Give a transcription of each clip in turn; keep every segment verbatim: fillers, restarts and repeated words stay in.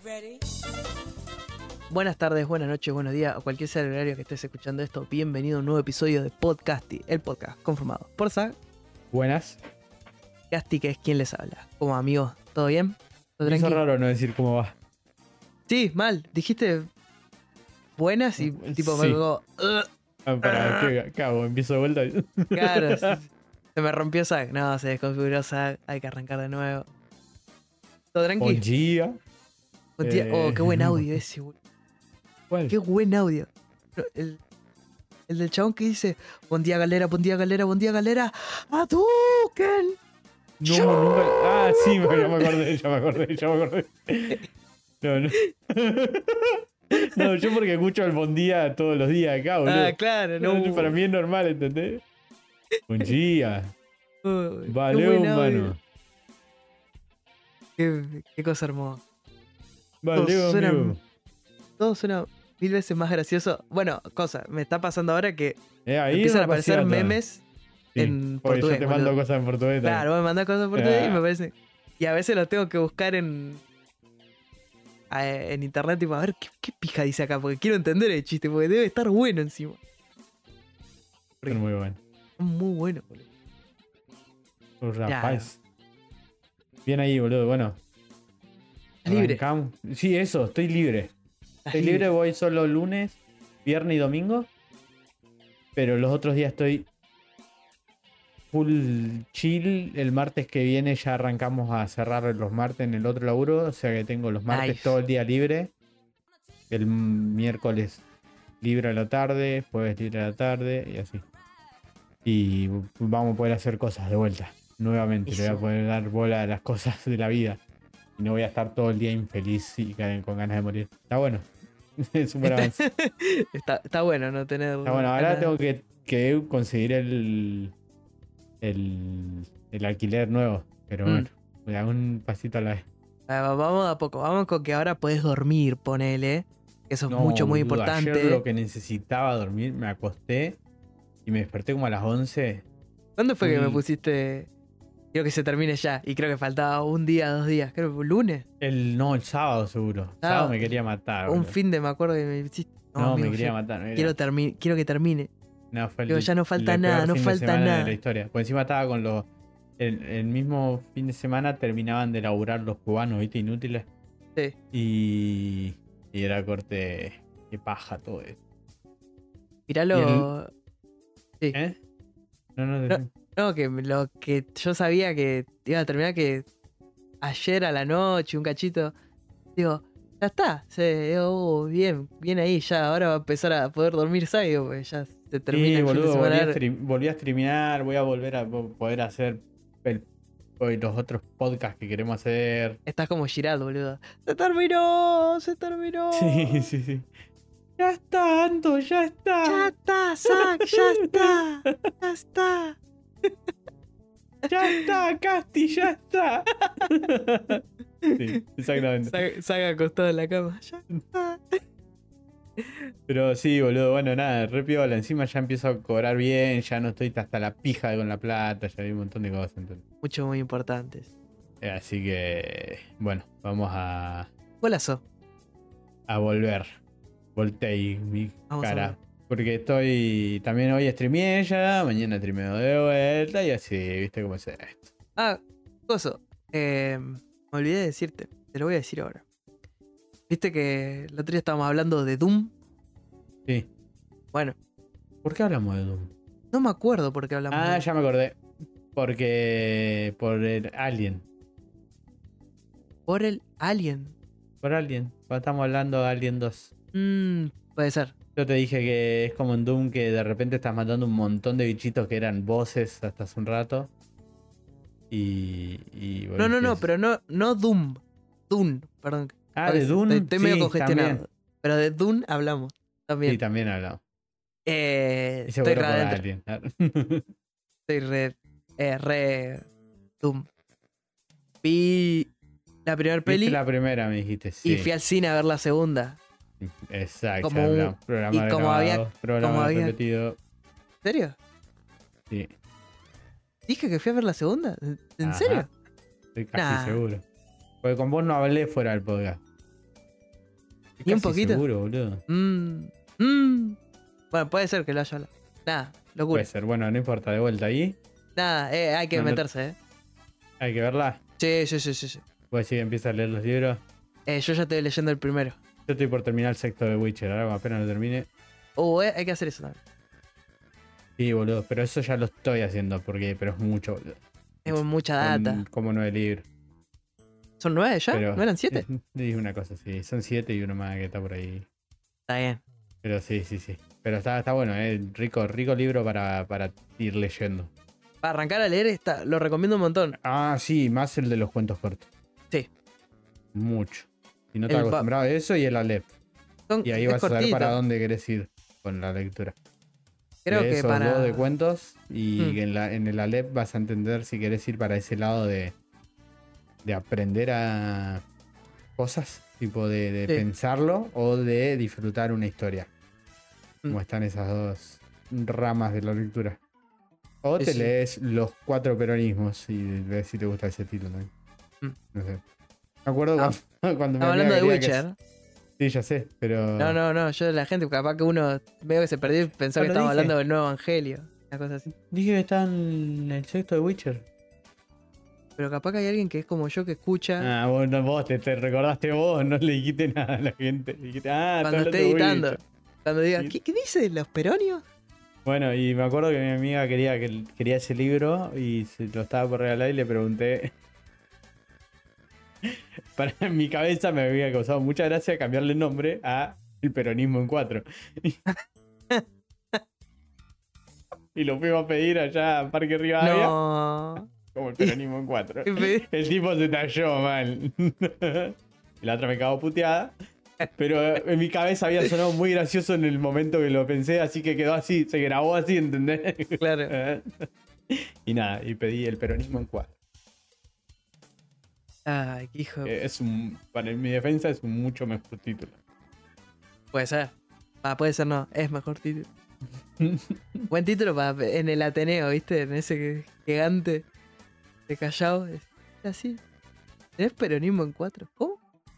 Buenas tardes, buenas noches, buenos días, o cualquier sea el horario que estés escuchando esto. Bienvenido a un nuevo episodio de Podcasti, el podcast conformado por Zag. Buenas. Casti, que es quien les habla. Como amigos, ¿todo bien? ¿Todo Me hizo tranquilo? raro no decir cómo va. Sí, mal. Dijiste buenas y tipo Sí. me como... "Ugh". Ah, para, ¿qué, qué hago? ¿Empiezo de vuelta? Claro, se, se me rompió Zag. No, se desconfiguró Zag, hay que arrancar de nuevo. ¿Todo tranquilo? Buen día. Buen día. Oh, Eh, qué buen audio ese, boludo. ¿Cuál? Qué buen audio. No, El, el del chabón que dice: buen día, galera, buen día, galera, buen día, galera. ¡Aduken! No, nunca... Ah, sí, me- ya me acordé, ya me acordé, ya me acordé. No, no. No, yo porque escucho el buen día todos los días acá, boludo. Ah, claro, no. Para mí es normal, ¿entendés? Buen día. Uy, qué Valeu, buen audio. mano. Qué, qué cosa hermosa. Valeu, suena- amigo. Todo suena mil veces más gracioso. Bueno, cosa, me está pasando ahora que Eh, ahí empiezan me a aparecer pasaba todo. memes Sí, en porque portugués. yo te mando boludo. cosas en portugués. también. Claro, vos me mandás cosas en portugués y Ah. me parece. Y a veces los tengo que buscar en. a- En internet, tipo, a ver qué, qué pija dice acá, porque quiero entender el chiste, porque debe estar bueno encima. Son muy buenos. Es muy bueno, boludo. Un rapaz. Bien ahí, boludo. Bueno. Libre. arrancamos. Sí, eso, estoy libre. Estás Estoy libre, voy solo lunes, viernes y domingo. Pero los otros días estoy full chill. El martes que viene ya arrancamos a cerrar los martes en el otro laburo. O sea que tengo los martes Nice. todo el día libre. El miércoles libre a la tarde, jueves libre a la tarde y así. Y vamos a poder hacer cosas de vuelta. Nuevamente, le voy Eso. a poder dar bola a las cosas de la vida. Y no voy a estar todo el día infeliz y ca- con ganas de morir. Está bueno. Es un buen avance. está, está bueno no tener. Está bueno, ahora ganas- tengo que, que conseguir el, el, el alquiler nuevo. Pero Mm. bueno, voy a dar un pasito a la vez. Ah, vamos a poco, vamos con que ahora podés dormir, ponele. Eso es No, mucho, muy boludo, importante. Ayer lo que necesitaba dormir, me acosté y me desperté como a las once. ¿Cuándo fue que me Uy. pusiste? Quiero que se termine ya. Y creo que faltaba un día, dos días. Creo que fue lunes. El, no, el sábado seguro. El Sábado. sábado me quería matar. Un boludo. fin de, me acuerdo que me hiciste. No, amigo, me quería ya matar. me Quiero, quería- termi- quiero que termine. No, fue el, Digo, ya no falta el nada, peor no fin de falta semana nada. de la historia. Por encima estaba con los. El, el mismo fin de semana terminaban de laburar los cubanos, ¿viste? Inútiles. Sí. Y. Y era corte. Qué paja todo esto. Miralo. Sí. ¿Eh? No, no, No. No, que lo que yo sabía que iba a terminar que ayer a la noche, un cachito. Digo, ya está. Se, digo, oh, bien, bien ahí, ya. Ahora va a empezar a poder dormir sabio, porque ya se termina Sí, el fin de boludo, volví semana. a, stream- volví a streamear. Voy a volver a po- poder hacer el- hoy los otros podcasts que queremos hacer. Estás como Girard, boludo. Se terminó, se terminó. Sí, sí, sí. Ya está, Ando, ya está. Ya está, Zack, ya está. Ya está. Ya está, Casti, ya está. Sí, exactamente. Zack, Zack acostado en la cama. Ya está. Pero sí, boludo, bueno, nada, re piola. Encima ya empiezo a cobrar bien, ya no estoy hasta la pija con la plata, ya hay un montón de cosas. Entonces. Mucho muy importantes. Eh, Así que, bueno, vamos a, Golazo. a volver. Voltei mi Vamos a cara. volver. Porque estoy. También hoy streameé ya, mañana streameo de vuelta y así, ¿viste cómo es esto? Ah, coso. Eh, me olvidé de decirte. Te lo voy a decir ahora. Viste que el otro día estábamos hablando de Doom. Sí. Bueno, ¿Por qué hablamos de Doom? no me acuerdo por qué hablamos Ah, de ya me acordé. Porque. Por el Alien. Por el Alien. Por Alien. Cuando estamos hablando de Alien dos. Mmm, puede ser. Yo te dije que es como en Doom que de repente estás matando un montón de bichitos que eran voces hasta hace un rato. Y. y No, no, no, volviste- pero no, no Doom. Doom, perdón. Ah, de Doom. Estoy, estoy medio sí, congestionado. también. Pero de Doom hablamos. También. Sí, también hablamos. Eh, Y estoy seguro re por adentro. Alien. Estoy re. Eh, re. Doom. Vi la primera Viste peli la primera, me dijiste, sí. y fui al cine a ver la segunda. Exacto. como ya un- hablamos. Programa y como grabado, había- programa como había- repetido. ¿En serio? Sí. ¿Dije que fui a ver la segunda? ¿En en Ajá. serio? Estoy casi Nah. seguro. Porque con vos no hablé fuera del podcast. ¿Ni un Casi poquito? seguro, boludo. Mm, mm. Bueno, puede ser que lo haya hablado. Nada, locura. Puede ser. Bueno, no importa, de vuelta ahí. Nada, eh, hay que No, no- meterse, ¿eh? Hay que verla. Sí, sí, sí, sí. sí. Pues si empieza a leer los libros. Eh, yo ya estoy leyendo el primero. Yo estoy por terminar el sexto de Witcher. Ahora apenas lo termine. Uh, eh, hay que hacer eso también. Sí, boludo. Pero eso ya lo estoy haciendo. Porque, pero es mucho, boludo. Tengo mucha Son data. como nueve libros. ¿Son nueve ya? Pero ¿No eran siete? Es una cosa, sí. Son siete y uno más que está por ahí. Está bien. Pero sí, sí, sí. Pero está, está bueno, eh. Rico, rico libro para, para ir leyendo. Para arrancar a leer, está, lo recomiendo un montón. Ah, sí, más el de los cuentos cortos. Sí. Mucho. Si no te El has pa- acostumbrado a eso y el Alep. Son- Y ahí es vas a saber cortito. para dónde querés ir con la lectura. Creo De que esos para. dos de cuentos y Mm. en, la, en el Alep vas a entender si querés ir para ese lado de, de aprender a cosas, tipo de, de Sí. pensarlo o de disfrutar una historia. Mm. Como están esas dos ramas de la lectura. O te Sí. lees los cuatro peronismos y ves si te gusta ese título también. Mm. No sé. Me acuerdo Ah, cuando, cuando mi Estamos amiga hablando de quería que- Witcher. Sí, ya sé, pero. No, no, no. Yo, la gente, capaz que uno veo que se perdió y pensó No que lo estábamos dije. hablando del nuevo evangelio. Una cosa así. Dije que está en el sexto de Witcher. Pero capaz que hay alguien que es como yo que escucha Ah, vos, no, vos te, te recordaste vos, no le dijiste nada a la gente. Dijiste, ah, cuando está esté hablando de editando. Witcher. Cuando diga, Sí. ¿qué, qué dice? ¿Los peronios? Bueno, y me acuerdo que mi amiga quería, que, quería ese libro y se lo estaba por regalar y le pregunté. Para en mi cabeza me había causado mucha gracia cambiarle el nombre a El Peronismo en Cuatro. Y lo fuimos a pedir allá a Parque Rivadavia, No. como El Peronismo en Cuatro. ¿Qué pedí? El tipo se talló mal. Y la otra me cagó puteada. Pero en mi cabeza había sonado muy gracioso en el momento que lo pensé, así que quedó así, se grabó así, ¿entendés? Claro. Y nada, y pedí El Peronismo en Cuatro. Ay, qué hijo. Eh, Es un, para mi defensa es un mucho mejor título. Puede ser. Ah, puede ser, no. Es mejor título. Buen título para en el Ateneo, ¿viste? En ese gigante de Callao. Es así. ¿Tenés peronismo en cuatro? ¿Cómo?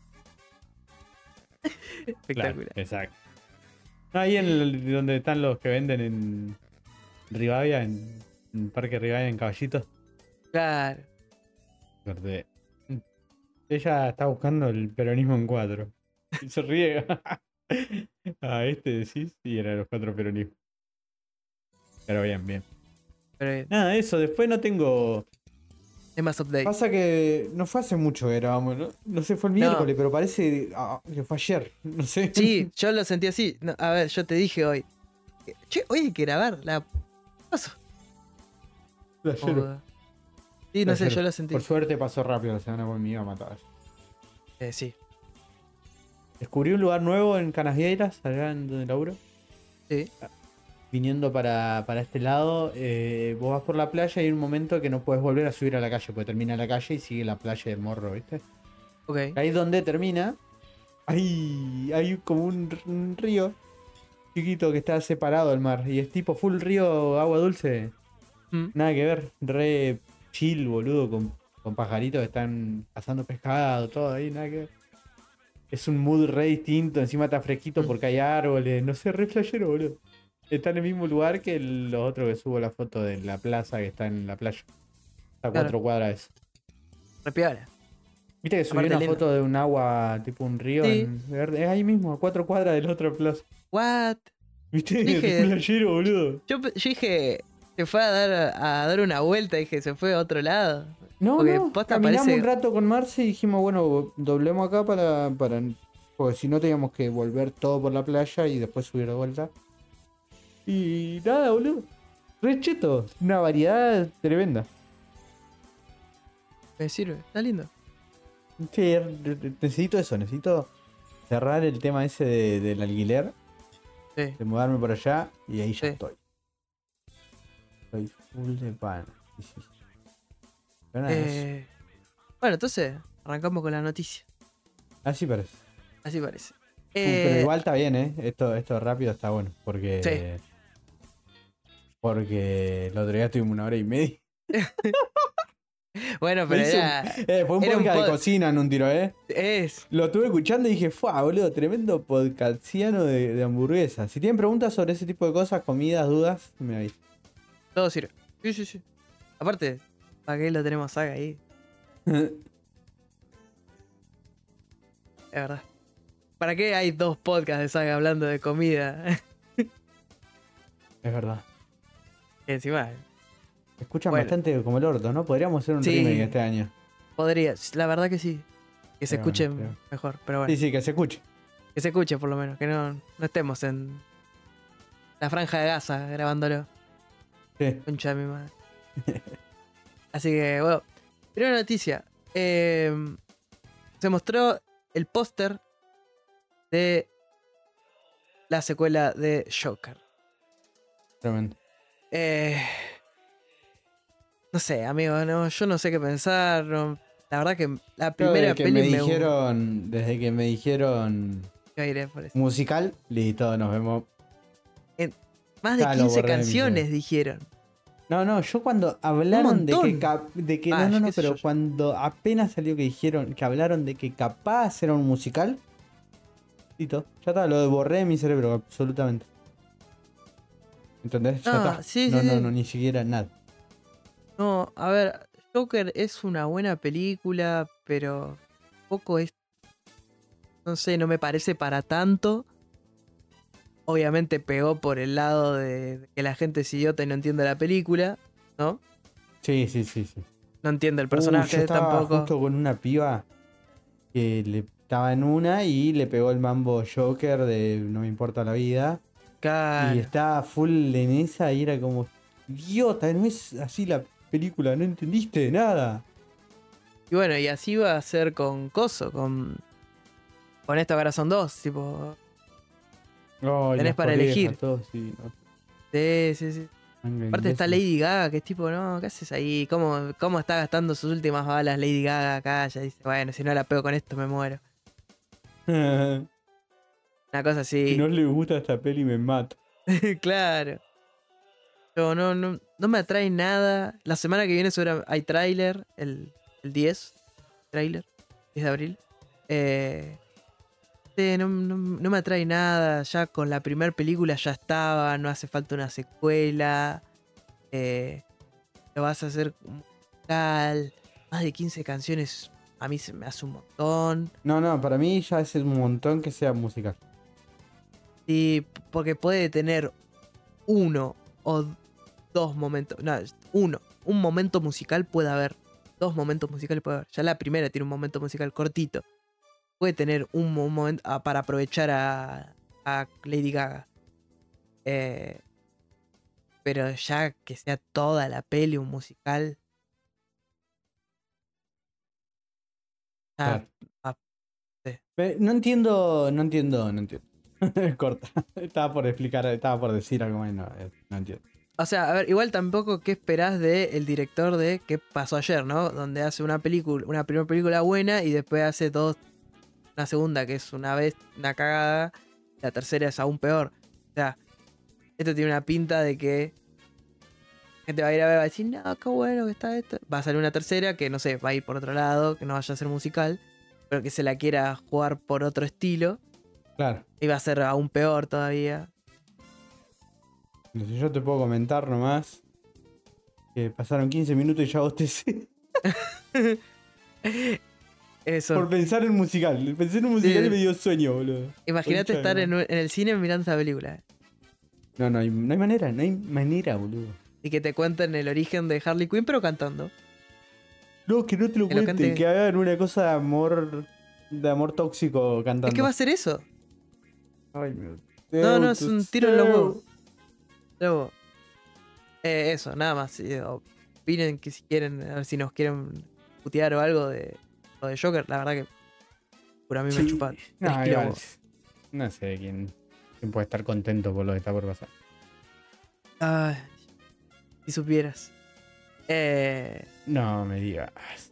Espectacular. Claro, exacto. No, ahí en el- donde están los que venden en Rivadavia, en, en Parque Rivadavia, en Caballitos. Claro. Corté. Ella está buscando el peronismo en cuatro. Y se ríe. A este decís, y eran los cuatro peronismos. Pero bien, bien. Pero bien. Nada, eso, después no tengo. Es más update. Pasa que no fue hace mucho que grabamos, ¿no? No sé, fue el No. miércoles, pero parece ah, que fue ayer. No sé. Sí, yo lo sentí así. No, a ver, yo te dije hoy. Che, hoy hay que grabar. La... ¿Qué pasó? Ayer. O- Sí, no sé, Ayer. yo lo sentí. Por suerte pasó rápido la semana porque me iba a matar. Eh, sí, Descubrí un lugar nuevo en Canasvieiras, allá en donde laburo. sí. Viniendo para, para este lado, eh, vos vas por la playa y hay un momento que no puedes volver a subir a la calle, porque termina la calle y sigue la playa de Morro, ¿viste? Ok. Ahí donde termina, hay, hay como un, un río chiquito que está separado del mar. Y es tipo full río, agua dulce. Mm. Nada que ver, re chill, boludo, con, con pajaritos que están cazando pescado, todo ahí, nada que ver. Es un mood re distinto, encima está fresquito Mm. porque hay árboles, no sé, re flashero, boludo. Está en el mismo lugar que el- los otros que subo la foto de la plaza que está en la playa. Está a Claro. cuatro cuadras de eso. Repiola. Viste que subí Aparte una lindo. foto de un agua, tipo un río Sí. en verde. Es ahí mismo, a cuatro cuadras de la otra plaza. What? ¿Viste? Dije- Re flashero, boludo. Yo, pe- yo dije, se fue a dar, a dar una vuelta, dije, se fue a otro lado. No, Porque no, posta caminamos parece- un rato con Marce y dijimos, bueno, doblemos acá para, para... Porque si no teníamos que volver todo por la playa y después subir de vuelta. Y nada, boludo. Re cheto. Una variedad tremenda. Me sirve, está lindo. Sí, re- re- necesito eso, necesito cerrar el tema ese de- del alquiler, Sí. de mudarme por allá y ahí ya Sí. estoy. Estoy full de pan. Sí, sí. Pero nada, eso. Eh, bueno, entonces arrancamos con la noticia. Así parece. Así parece. Uh, pero Eh, igual está bien, ¿eh? Esto, esto rápido está bueno. Porque. Sí. Porque el otro día estuvimos una hora y media. Bueno, Me pero hice un- era. eh, fue un era un podcast de pod- cocina en un tiro, ¿eh? Es. Lo estuve escuchando y dije, fue, boludo, tremendo podcastiano de, de hamburguesas. Si tienen preguntas sobre ese tipo de cosas, comidas, dudas, me avisan. Todo sirve. Sí, sí, sí. Aparte, ¿para qué lo tenemos saga ahí? Es verdad. ¿Para qué hay dos podcasts de saga hablando de comida? Es verdad. Y encima, Escuchan bueno, bastante como el orto, ¿no? Podríamos hacer un Sí. remake este año. podría. La verdad que sí. Que se Pero escuche bueno, pero- mejor. Pero bueno, Sí, sí, que se escuche. que se escuche por lo menos. Que no, no estemos en la franja de Gaza grabándolo. Sí. Concha de mi madre. Así que, bueno. Primera noticia. Eh, se mostró el póster de la secuela de Joker. Tremendo. Eh, no sé, amigo, no, yo no sé qué pensar. no- la verdad que la Yo primera desde que peli me me dijeron, desde que me dijeron gustó. Iré por eso. musical, listo, nos vemos. Más de Ya lo quince borré de mi canciones cerebro. dijeron. No, no, yo cuando hablaron de que, montón. cap- de que Ah, no, no, no, qué sé pero yo. cuando apenas salió que dijeron, que hablaron de que capaz era un musical, listo, ya está, lo borré de mi cerebro, absolutamente. ¿Entendés? Ya Ah, está. sí, no, sí, no, sí. no, ni siquiera nada. No, a ver, Joker es una buena película, pero poco es. No sé, no me parece para tanto. Obviamente pegó por el lado de de que la gente es idiota y no entiende la película, ¿no? Sí, sí, sí, sí. No entiende el Uh, personaje yo estaba tampoco. justo con una piba que le estaba en una y le pegó el mambo Joker de No me importa la vida. Claro. Y estaba full en esa y era como, idiota, no es así la película, no entendiste nada. Y bueno, y así va a ser con Coso, con. Con esto ahora son dos, tipo. Ay, Tenés las para parejas, elegir. todo, sí, no, Sí, sí, sí. manga Aparte está imbécil. Lady Gaga, que es tipo, no, ¿qué haces ahí? ¿Cómo, cómo está gastando sus últimas balas Lady Gaga acá? Ya dice, bueno, si no la pego con esto me muero. Una cosa Si así. no le gusta esta peli me mato. Claro. Yo no, no, no me atrae nada. La semana que viene seguro hay tráiler, el, el diez. Tráiler, diez de abril. Eh, sí, no, no- no me atrae nada. Ya con la primera película ya estaba. No hace falta una secuela. Eh, lo vas a hacer musical. Más de quince canciones a mí se me hace un montón. No, no, para mí ya es un montón que sea musical. Sí, porque puede tener uno o dos momentos. No, uno. Un momento musical puede haber. Dos momentos musicales puede haber. Ya la primera tiene un momento musical cortito. Puede tener un, mo- un momento ah, para aprovechar a, a Lady Gaga. Eh, pero ya que sea toda la peli un musical. Ya, Claro. ah, sí. Pe- No entiendo, no entiendo, no entiendo. Corta. Estaba por explicar, estaba por decir algo más, no, eh, no entiendo. O sea, a ver, igual tampoco qué esperás de el director de ¿Qué pasó ayer?, ¿no? Donde hace una película, una primera película buena y después hace dos, una segunda que es una vez una cagada, la tercera es aún peor. O sea, esto tiene una pinta de que la gente va a ir a ver, va a decir, no, qué bueno que está esto. Va a salir una tercera que no sé, va a ir por otro lado, que no vaya a ser musical, pero que se la quiera jugar por otro estilo Claro. y va a ser aún peor todavía. Si yo te puedo comentar nomás que pasaron quince minutos y ya bostecé Eso. por pensar en musical. Pensé en un musical Sí. y me dio sueño, boludo. Imagínate Concha estar de en, un- en el cine mirando esta película No, no hay, no hay manera, no hay manera, boludo. y que te cuenten el origen de Harley Quinn, pero cantando. No, que no te lo Que lo cuenten, cante- que hagan una cosa de amor, de amor tóxico cantando. Es que va a ser eso. Ay, meu No, no, Deus es do un tiro en los céu. huevos. Luego, eh, eso, nada más. sí, opinen que si quieren, a ver si nos quieren putear o algo de lo de Joker. La verdad que por a mí me Sí. chupa No, tres kilos. igual, no sé quién, quién puede estar contento por lo que está por pasar. Ay, si supieras. Eh, No me digas.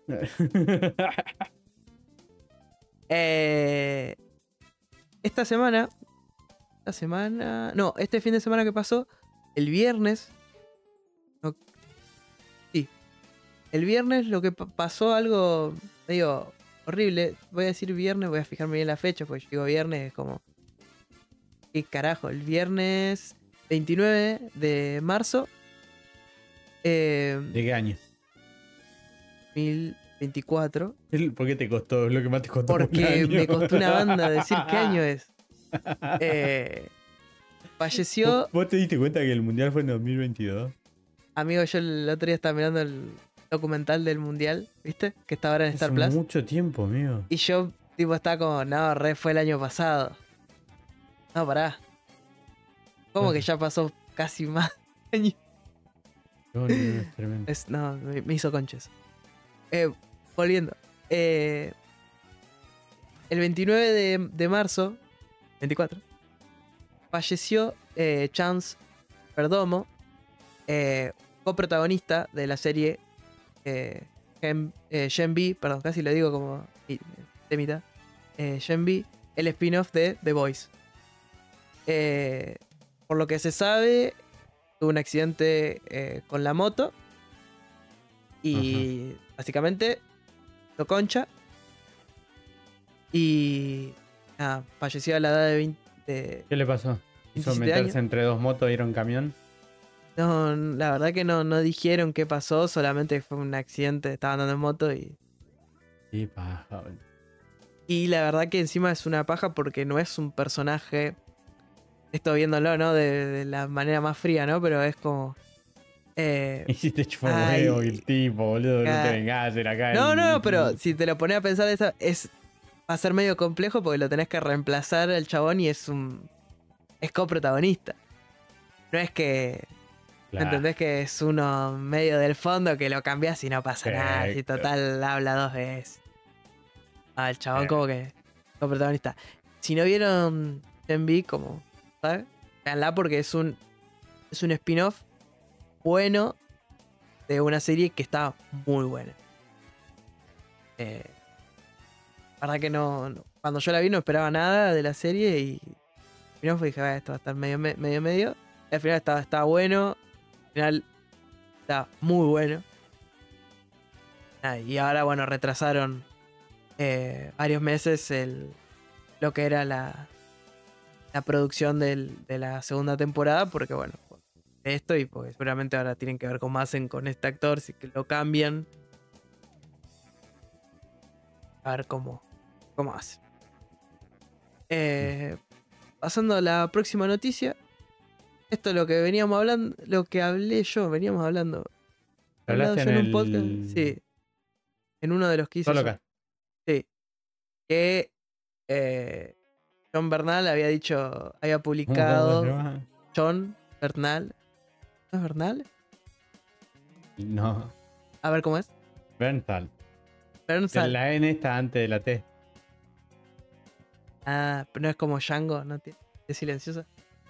eh, esta semana. Esta semana. No, este fin de semana que pasó. El viernes. No, sí. el viernes lo que pa- pasó algo medio horrible. Voy a decir viernes, voy a fijarme bien la fecha, porque yo digo viernes, es como... ¿Qué carajo? El viernes veintinueve de marzo eh, ¿De qué año? dos mil veinticuatro. ¿Por qué te costó? Es lo que más te costó un Porque año. me costó una banda decir qué año es. Eh, falleció... ¿Vos, vos te diste cuenta que el mundial fue en dos mil veintidós? Amigo, yo el otro día estaba mirando el documental del mundial, ¿viste? Que está ahora en Star Hace Plus. mucho tiempo, amigo. Y yo, tipo, estaba como, no, re fue el año pasado. No, pará. ¿Cómo que ya pasó casi más años? No, no, no, es tremendo. Es, no, me, me hizo conches. Eh, volviendo. Eh, el veintinueve de, de marzo, veinticuatro, falleció eh, Chance Perdomo, eh, coprotagonista de la serie eh, Gen, eh, Gen V, perdón, casi lo digo como de mitad. Eh, Gen V, el spin-off de The Boys. Eh, por lo que se sabe, tuvo un accidente eh, con la moto y básicamente lo concha y nada, falleció a la edad de veinte. De, ¿Qué le pasó? ¿Hizo veintisiete meterse años. entre dos motos y era un camión? No, la verdad que no, no dijeron qué pasó, solamente fue un accidente, estaba andando en moto y... Sí, paja. boludo. Y la verdad que encima es una paja porque no es un personaje, esto viéndolo, ¿no? De, de la manera más fría, ¿no? Pero es como... Eh, Hiciste chupar ay, huevo y el tipo, boludo. No ah, te vengas a hacer acá. no, el- no, pero si te lo pones a pensar, eso es, va a ser medio complejo porque lo tenés que reemplazar al chabón y es un... es coprotagonista. No es que... Claro. ¿Entendés que es uno medio del fondo que lo cambias y no pasa nada? Y Perfecto. total habla dos veces. Ah, el chabón Eh. como que como protagonista. Si no vieron Gen V, como, ¿sabes? Veanla porque es un es un spin-off bueno de una serie que está muy buena. Eh, la verdad que no, no- cuando yo la vi no esperaba nada de la serie y al final dije, "Ah, esto va a estar medio me- medio medio". Y al final estaba, estaba bueno. Al final está muy bueno. Ah, y ahora, bueno, retrasaron eh, varios meses el, lo que era la, la producción del- de la segunda temporada, porque, bueno, por esto y porque seguramente ahora tienen que ver cómo hacen con este actor, si que lo cambian. A ver cómo, cómo hace. Eh, pasando a la próxima noticia. Esto es lo que veníamos hablando, lo que hablé yo, veníamos hablando. He hablado ¿Hablaste yo en en un el- podcast. Sí. En uno de los que hice Solo yo. acá. Sí. Que eh, John Bernal había dicho, había ¿Cómo, cómo se publicado. llama? John Bernal. ¿No es Bernal? No. A ver cómo es. Berntal. Bernal. La N está antes de la T. Ah, pero no es como Django, ¿no? tiene- Es silenciosa.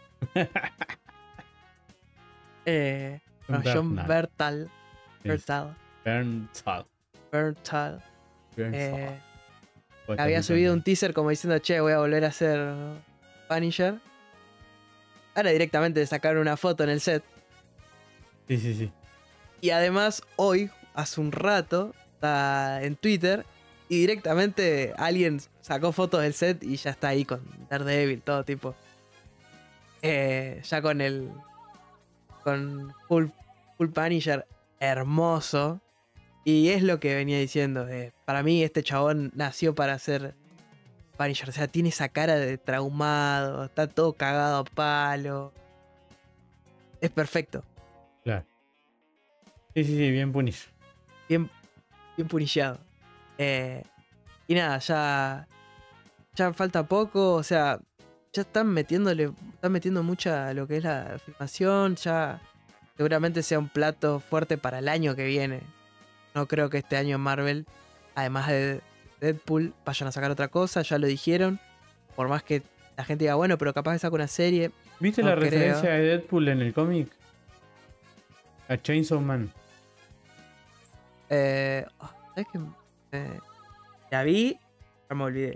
eh, no, John Bernal. Bertal. Sí. Bertal. Berntal. Bertal. Berntal. Eh, Vos había estás subido un gritando. teaser como diciendo, che, voy a volver a hacer Punisher. Ahora directamente sacaron una foto en el set. Sí, sí, sí. Y además, hoy, hace un rato, está en Twitter. Y directamente alguien sacó fotos del set y ya está ahí con Daredevil, todo tipo. Eh, ya con el. Con Full, full Punisher hermoso. Y es lo que venía diciendo. eh, para mí, este chabón nació para ser Punisher. O sea, tiene esa cara de traumado. Está todo cagado a palo. Es perfecto. Claro. Sí, sí, sí, bien Punisher. Bien, bien punillado. Eh, y nada, ya. Ya falta poco. O sea, ya están metiéndole. Están metiendo mucha a lo que es la filmación. Ya seguramente sea un plato fuerte para el año que viene. No creo que este año Marvel, además de Deadpool, vayan a sacar otra cosa. Ya lo dijeron. Por más que la gente diga, bueno, pero capaz que saca una serie. ¿Viste No la creo. referencia de Deadpool en el cómic? A Chainsaw Man. Eh, oh, ¿sabes qué? Eh, la vi, ya me olvidé.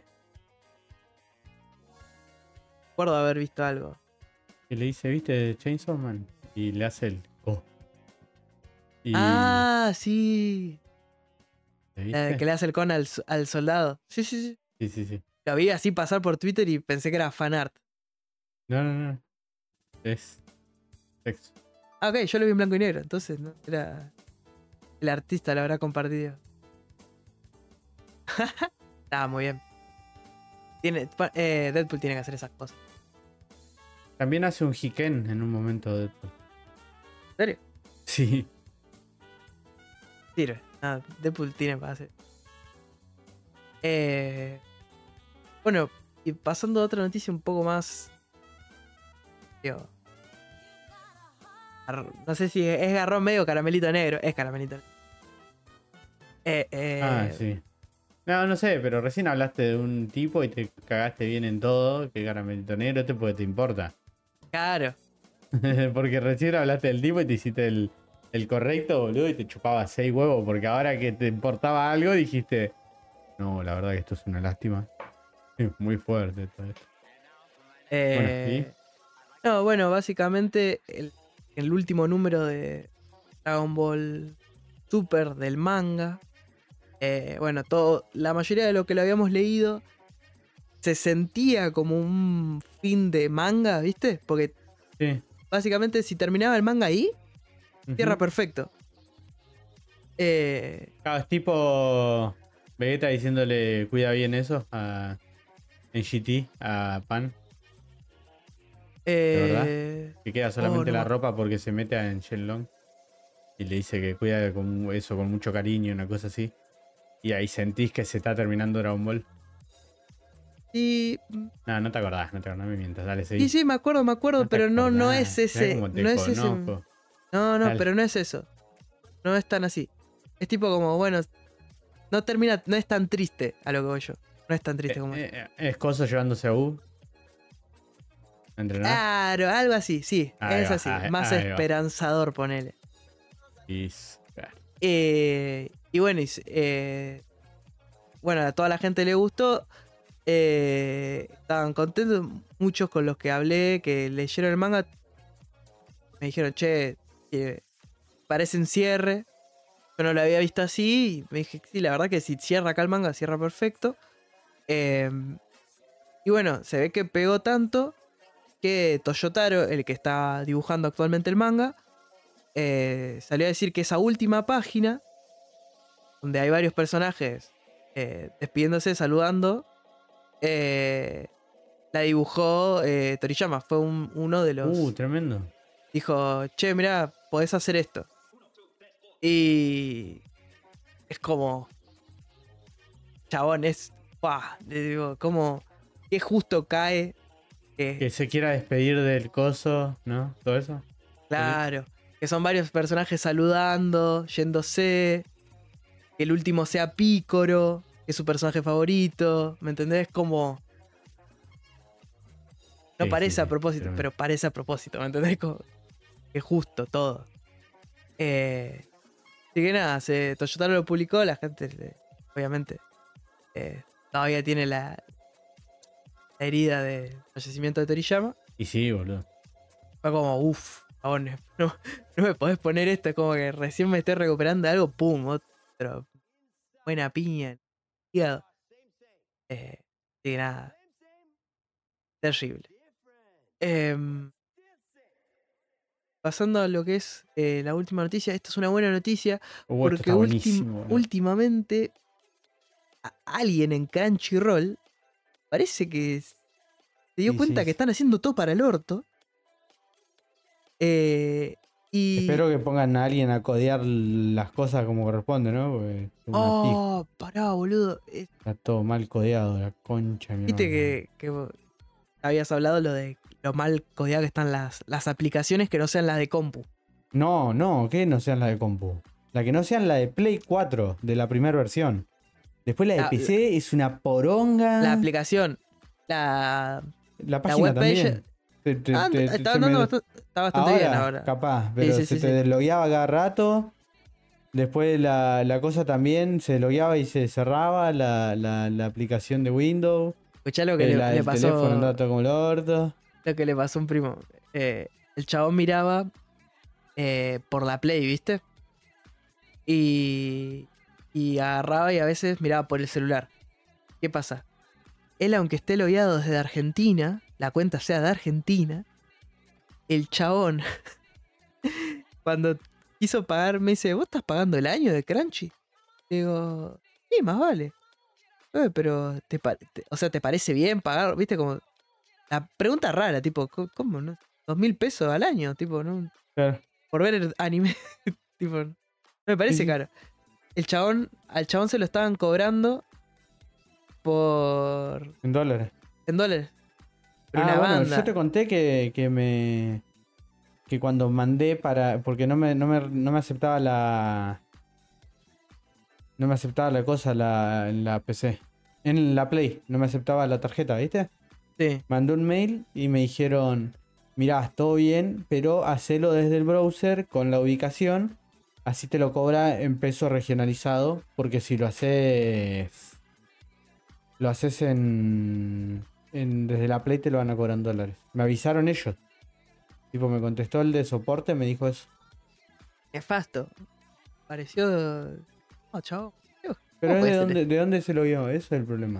Recuerdo haber visto algo. Que le dice, ¿viste Chainsaw Man? Y le hace el oh. Y Ah, sí. La que le hace el con al, al soldado. Sí, sí, sí. Sí, sí, sí. Lo vi así pasar por Twitter y pensé que era fanart. No, no, no. Es sexo. Ah, ok, yo lo vi en blanco y negro. Entonces, ¿no? Era... El artista lo habrá compartido. Ah, muy bien. Tiene, eh, Deadpool tiene que hacer esas cosas. También hace un Hiken en un momento de Deadpool. ¿En serio? Sí. Sirve. Ah, Deadpool tiene para hacer. Eh, bueno, y pasando a otra noticia un poco más. Digo, no sé si es garrón medio o caramelito negro. Es caramelito negro. Eh, eh, Ah, sí. No, no sé, pero recién hablaste de un tipo y te cagaste bien en todo, que caramelito negro, este porque te importa. Claro. Porque recién hablaste del tipo y te hiciste el, el correcto, boludo, y te chupaba seis huevos, porque ahora que te importaba algo dijiste, no, la verdad que esto es una lástima. Es muy fuerte todo esto. Eh, Bueno, no, bueno, básicamente el, el último número de Dragon Ball Super del manga. Eh, bueno, todo, la mayoría de lo que lo habíamos leído se sentía como un fin de manga, ¿viste? Porque sí. básicamente si terminaba el manga ahí, cierra Ujú. perfecto. Eh, Claro, es tipo Vegeta diciéndole cuida bien eso a, en G T a Pan, ¿de verdad? eh, Que queda oh, solamente no la me- ropa porque se mete en Shenlong y le dice que cuida con eso con mucho cariño, una cosa así. Y ahí sentís que se está terminando Dragon Ball. sí, No, no te acordás, no te acordás, no me mientas, dale, sí, seguí. sí, me acuerdo, me acuerdo, No te pero no, no es acordás, mirá ese, cómo te no es ese. conozco. No, no, Dale. pero no es eso. No es tan así. Es tipo como, bueno, no termina, no es tan triste a lo que voy yo. No es tan triste Eh, como eso. eh, ¿Es Coso llevándose a U? ¿A entrenar? Claro, algo así, sí, Ahí es va, así. ahí, Más ahí va. esperanzador, ponele. Y, claro. Eh, y bueno, y, eh, bueno, a toda la gente le gustó. Eh, estaban contentos. Muchos con los que hablé, que leyeron el manga, me dijeron, che, eh, parece un cierre. Yo no lo había visto así. Y me dije, sí, la verdad que si cierra acá el manga, cierra perfecto. Eh, y bueno, se ve que pegó tanto que Toyotaro, el que está dibujando actualmente el manga, eh, salió a decir que esa última página, donde hay varios personajes eh, despidiéndose, saludando, eh, la dibujó eh, Toriyama. Fue un- uno de los... Uh, tremendo. Dijo, che, mirá, podés hacer esto. Y es como... Chabón, es... Pah, le digo, como... Qué justo cae. Que, Que se quiera despedir del coso, ¿no? Todo eso. claro, que son varios personajes saludando, yéndose. Que el último sea Pícoro, que es su personaje favorito. ¿Me entendés? Como... No Sí, parece sí, a sí, propósito, tremendo. pero parece a propósito, ¿me entendés? Como que justo todo. Eh, así que nada, se, Toyotaro lo publicó, la gente, le- obviamente, eh, todavía tiene la, la herida del fallecimiento de Toriyama. Y sí, boludo. Fue como, uff, no, no me podés poner esto, es como que recién me estoy recuperando de algo, pum, otro. Buena piña, hígado. Eh, así que nada, terrible. Em, pasando a lo que es eh, la última noticia, esta es una buena noticia Uh, esto porque está ultim- buenísimo, boludo. últimamente a- alguien en Crunchyroll parece que se dio Sí, cuenta sí, que sí. están haciendo todo para el orto. Eh, y... Espero que pongan a alguien a codear las cosas como corresponde, ¿no? Porque es una pija. Oh, pará, boludo. Eh, Está todo mal codeado, la concha de mi Viste hermano. que, que vos habías hablado lo de lo mal codiadas que están las, las aplicaciones que no sean las de compu. No, no, que no sean la de compu. La que no sean la de Play cuatro, de la primera versión. Después la de La, P C es una poronga. la aplicación, la, La la página webpage. también. Te- te- Ah, te- está se andando me- bastante, está bastante ahora, bien ahora. capaz, pero sí, se sí, te sí. deslogueaba cada rato. Después la, la cosa también se logueaba y se cerraba la, la, la aplicación de Windows. Escuchá lo que Eh, le, la le del teléfono andaba pasó. todo como el orto. Lo que le pasó a un primo. Eh, el chabón miraba eh, por la Play, ¿viste? Y y agarraba y a veces miraba por el celular. ¿Qué pasa? Él, aunque esté logueado desde Argentina, la cuenta sea de Argentina, el chabón, cuando quiso pagar, me dice, ¿vos estás pagando el año de Crunchy? Digo, sí, más vale. "Eh, pero, te, pa- te- o sea, ¿te parece bien pagar? ¿Viste? Como la pregunta rara, tipo, co- ¿cómo no? ¿Dos mil pesos al año? Tipo, ¿no? Claro. Por ver el anime. Tipo, no me Sí, parece sí. caro. El chabón, al chabón se lo estaban cobrando por... En dólares. en dólares. Pero Ah, una bueno, yo te banda. conté que, que me. Que cuando mandé para. Porque no me, no me, no me aceptaba la. No me aceptaba la cosa la, en la P C. En la Play. No me aceptaba la tarjeta, ¿viste? Sí, Mandé un mail y me dijeron. Mirá, todo bien, pero hacelo desde el browser con la ubicación. Así te lo cobra en peso regionalizado. Porque si lo haces. Lo haces en. en desde la Play te lo van a cobrar en dólares. Me avisaron ellos. Tipo, me contestó el de soporte, me dijo eso. nefasto. Pareció... No, chavo. Pero ¿Cómo es puede de ser dónde, esto? de dónde se lo vio, eso es el problema.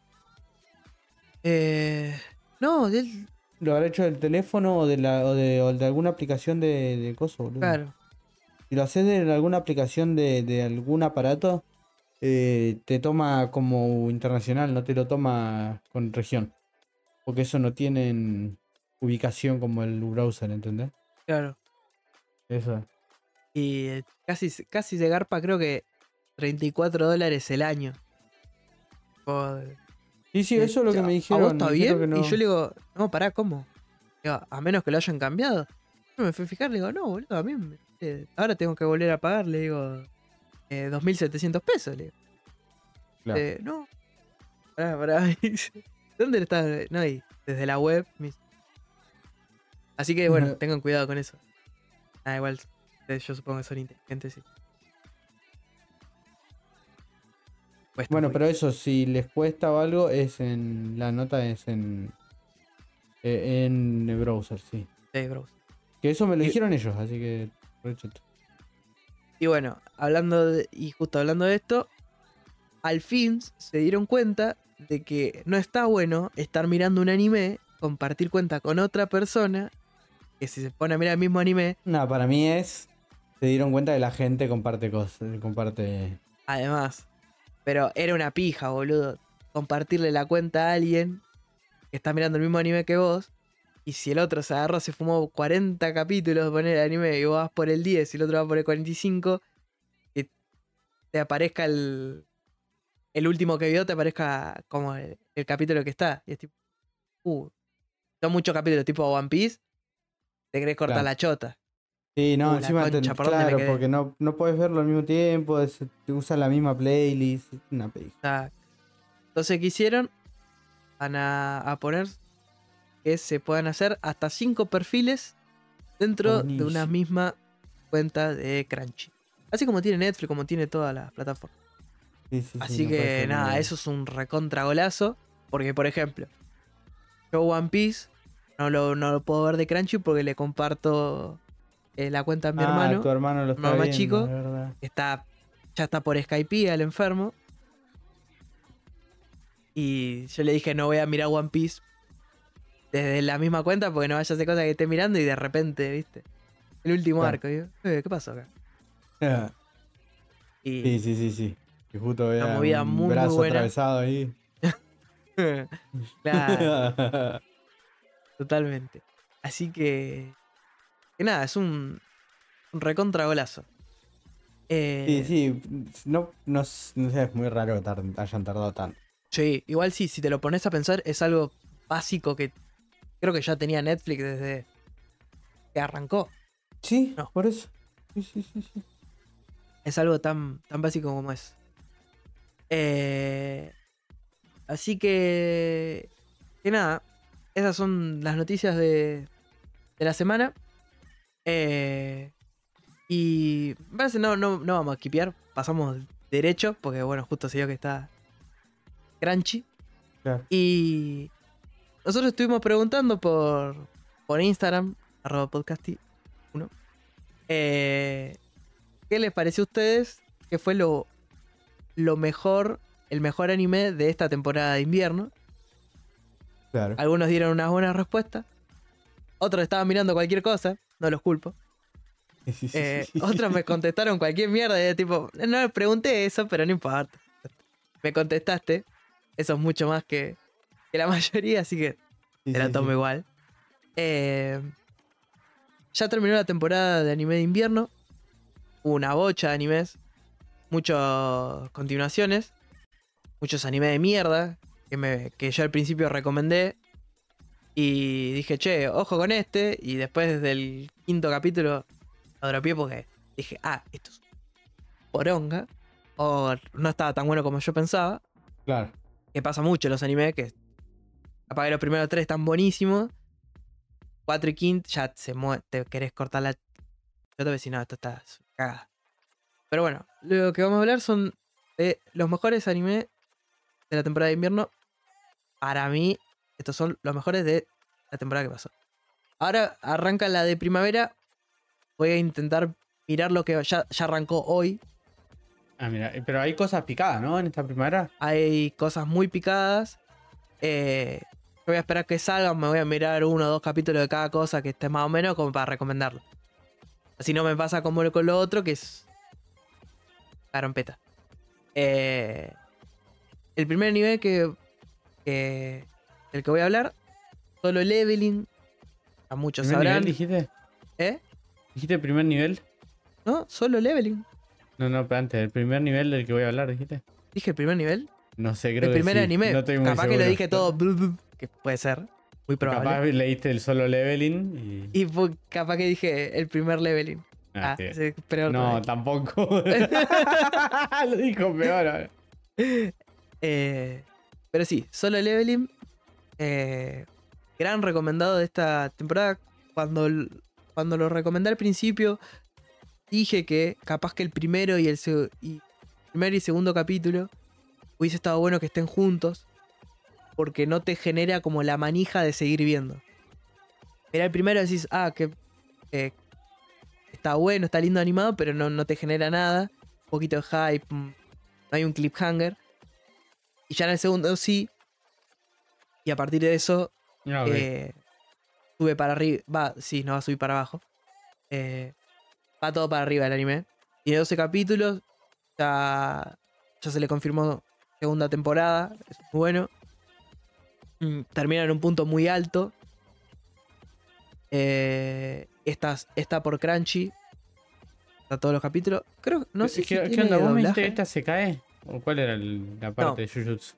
Eh... No, él... Lo habrá hecho del teléfono o de la o de, o de alguna aplicación de, de coso, boludo. Claro. Si lo haces de alguna aplicación de, de algún aparato, eh, te toma como internacional, no te lo toma con región. Porque eso no tienen ubicación como el browser, ¿entendés? Claro. Eso. Y eh, casi, casi se garpa, creo que treinta y cuatro dólares el año. Por- Sí, sí, eh, eso es lo que me ¿A a vos dijeron. Me está dijeron bien? que Y yo no. le digo, no, pará, ¿cómo? Digo, a menos que lo hayan cambiado. Yo me fui a fijar, le digo, no, boludo, a mí me- eh, ahora tengo que volver a pagar, le digo, eh, dos mil setecientos pesos. Le digo, Claro. eh, no, pará, pará. ¿Dónde está? No, y desde la web. me dice. Así que bueno, tengan cuidado con eso. Ah, igual, ustedes yo supongo que son inteligentes y cuesta un Bueno, poquito. pero eso, si les cuesta o algo, es en. La nota es en. eh, en el browser, sí. Sí, bro. Que eso me lo Y, dijeron ellos, así que. re cheto. y bueno, hablando de, y justo hablando de esto, al fin se dieron cuenta de que no está bueno estar mirando un anime, compartir cuenta con otra persona, que si se pone a mirar el mismo anime, No, para mí es. Se dieron cuenta que la gente comparte cosas. Comparte. además, pero era una pija, boludo, compartirle la cuenta a alguien que está mirando el mismo anime que vos, y si el otro se agarró, se fumó cuarenta capítulos de poner el anime y vos vas por el diez y el otro va por el cuarenta y cinco, que te aparezca el, el último que vio, te aparezca como el, el capítulo que está. Y es tipo, uh, son muchos capítulos, tipo One Piece, te querés cortar Claro. la chota. Sí, no, Uh, la encima. te- concha, ¿por dónde me claro, quedé? porque no, no puedes verlo al mismo tiempo. es- te usan la misma playlist. Una pija. Ah, entonces, ¿qué hicieron? Van a, a poner que se puedan hacer hasta cinco perfiles dentro de una Buenísimo. misma cuenta de Crunchy. Así como tiene Netflix, como tiene todas las plataformas. Sí, sí, sí, Así me parece que nada, que. eso es un recontra golazo. Porque, por ejemplo, yo One Piece no lo, no lo puedo ver de Crunchy porque le comparto eh, la cuenta a mi Ah, hermano, tu hermano lo mi está hermano más viendo, chico, es verdad. que está, ya está por Skype el enfermo. Y yo le dije, no voy a mirar One Piece desde la misma cuenta porque no vaya a hacer cosas que esté mirando y de repente, ¿viste? El último Claro. arco, digo, eh, ¿qué pasó acá? Sí, Y sí, sí, sí. Que justo una vea movida un muy, muy brazo buena. atravesado ahí. Claro, totalmente. Así que, que nada, es un, un recontra golazo. Sí, Eh, sí, no, no, s- no sé, es muy raro que tar- hayan tardado tanto. sí, igual sí, si te lo pones a pensar, es algo básico que creo que ya tenía Netflix desde que arrancó. Sí, No, por eso. Sí, sí, sí, sí. es algo tan, tan básico como es. Eh, así que, que nada, esas son las noticias de, de la semana. Eh, y me parece no, no, no vamos a skipear, pasamos derecho, porque bueno, justo se dio que está Crunchy. Claro. Y nosotros estuvimos preguntando por, por Instagram, arroba podcasti uno, eh, ¿qué les pareció a ustedes? ¿Qué fue lo lo mejor, el mejor anime de esta temporada de invierno. Claro. Algunos dieron unas buenas respuestas. Otros estaban mirando cualquier cosa, no los culpo. Eh, otros me contestaron cualquier mierda y era tipo, no le pregunté eso, pero no importa. Me contestaste, eso es mucho más que, que la mayoría, así que Sí, te la sí, tomo sí. igual. Eh, ya terminó la temporada de anime de invierno. Hubo una bocha de animes, muchas continuaciones, muchos animes de mierda que, me, que yo al principio recomendé. Y dije, che, ojo con este. Y después desde el quinto capítulo lo dropeé porque dije, ah, esto es poronga. O no estaba tan bueno como yo pensaba. Claro. Que pasa mucho en los animes, que capaz que los primeros tres están buenísimos. Cuatro y quinto ya se mue- te querés cortar la... Yo te voy a decir, no, esto está cagada. Pero bueno, lo que vamos a hablar son de los mejores animes de la temporada de invierno. Para mí, estos son los mejores de la temporada que pasó. Ahora arranca la de primavera. Voy a intentar mirar lo que ya, ya arrancó hoy. Ah, mira, eh, pero hay cosas picadas, ¿no? En esta primavera. Hay cosas muy picadas. Eh, yo voy a esperar que salgan. Me voy a mirar uno o dos capítulos de cada cosa que esté más o menos como para recomendarlo. Así no me pasa como con lo otro, que es carompeta. Eh, el primer nivel que, que del que voy a hablar, Solo Leveling. A muchos ¿Primer nivel sabrán. dijiste? ¿Eh? ¿Dijiste primer nivel? ¿No? Solo Leveling. No, no, pero antes, el primer nivel del que voy a hablar, dijiste. ¿Dije el primer nivel? No sé, creo El que primer sí. anime. No estoy muy Capaz que seguro. lo dije todo. blu, blu, que puede ser. Muy probable. Capaz leíste el solo leveling y. Y fue- capaz que dije el primer leveling. Ah, Ah, sí. sí, peor No, todavía. tampoco. Lo dijo peor ahora. Eh, pero sí, Solo Leveling. eh, gran recomendado de esta temporada. Cuando, l- cuando lo recomendé al principio, dije que capaz que el primero y el seg- y primer y segundo capítulo hubiese estado bueno que estén juntos. Porque no te genera como la manija de seguir viendo. Mira, el primero decís, ah, que eh, está bueno, está lindo animado, pero no, no te genera nada. Un poquito de hype, mm, no hay un cliffhanger. Y ya en el segundo sí. Y a partir de eso, Ah, ok. eh, sube para arriba. Va, sí, no va a subir para abajo. Eh, va todo para arriba el anime. Tiene doce capítulos. Ya, ya se le confirmó segunda temporada. Es muy bueno. Mm, termina en un punto muy alto. Eh, esta, está por Crunchy. Está todos los capítulos. Creo, no sé ¿Qué, si qué tiene onda? ¿Vos me dijiste doblaje. esta se cae? ¿O cuál era el- la parte de Jujutsu?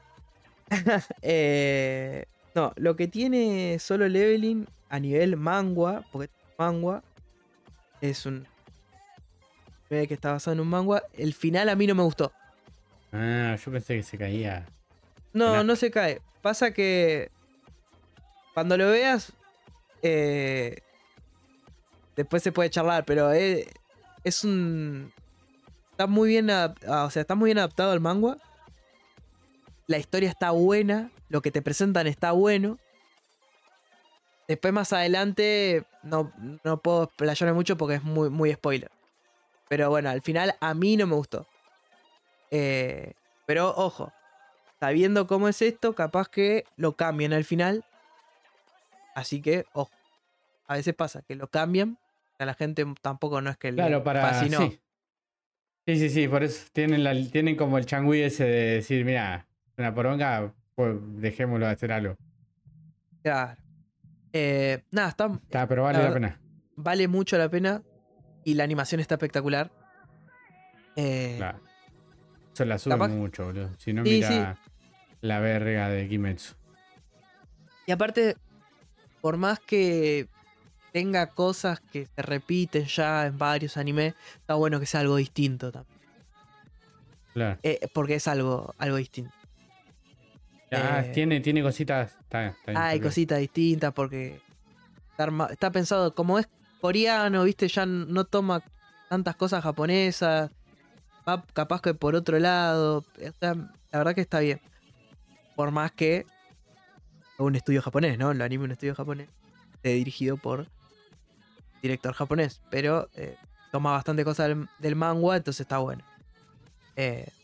Eh, no, lo que tiene Solo Leveling a nivel manga, porque manga es un anime que está basado en un manga. El final a mí no me gustó. Ah, yo pensé que se caía. No, Mirá. no se cae. Pasa que cuando lo veas, eh, después se puede charlar, pero es, es un está muy bien, adap- ah, o sea, está muy bien adaptado al manga. La historia está buena, lo que te presentan está bueno. Después más adelante no, no puedo explayarme mucho porque es muy, muy spoiler. Pero bueno, al final a mí no me gustó. Eh, pero ojo, sabiendo cómo es esto, capaz que lo cambian al final. Así que, ojo. A veces pasa que lo cambian. A la gente tampoco no es que Claro, le para. fascinó. Sí. Sí, sí, sí, por eso tienen, la, tienen como el changüí ese de decir, mira, una poronga, pues dejémoslo de hacer algo. Claro. Eh, nada, está, Está, pero la vale la verdad, pena. vale mucho la pena. Y la animación está espectacular. Eh, Claro. Eso la sube capaz. mucho, boludo. Si no, Sí, sí. mira la verga de Kimetsu. Y aparte, por más que tenga cosas que se repiten ya en varios animes, está bueno que sea algo distinto también. Claro. Eh, porque es algo, algo distinto. Ah, Eh, tiene, tiene cositas. Está, está bien, hay está bien. cositas distintas porque está, arma- está pensado, como es coreano, viste, ya n- no toma tantas cosas japonesas. Va capaz que por otro lado. O sea, la verdad que está bien. Por más que un estudio japonés, ¿no? Lo anime un estudio japonés. eh, dirigido por director japonés. Pero eh, toma bastante cosas del, del manga, entonces está bueno. Eh,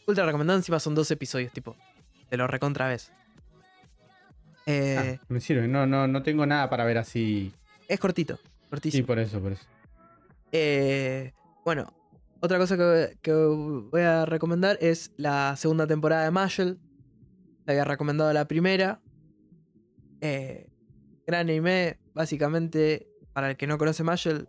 Ultra recomendado, encima son dos episodios, tipo. Te lo recontra ves. Eh, Ah, me sirve, no, no, no tengo nada para ver así. Es cortito, Sí, cortísimo. por eso, por eso. Eh, bueno, otra cosa que, que voy a recomendar es la segunda temporada de Mashle. Te había recomendado la primera. Eh, gran anime, básicamente, para el que no conoce Mashle,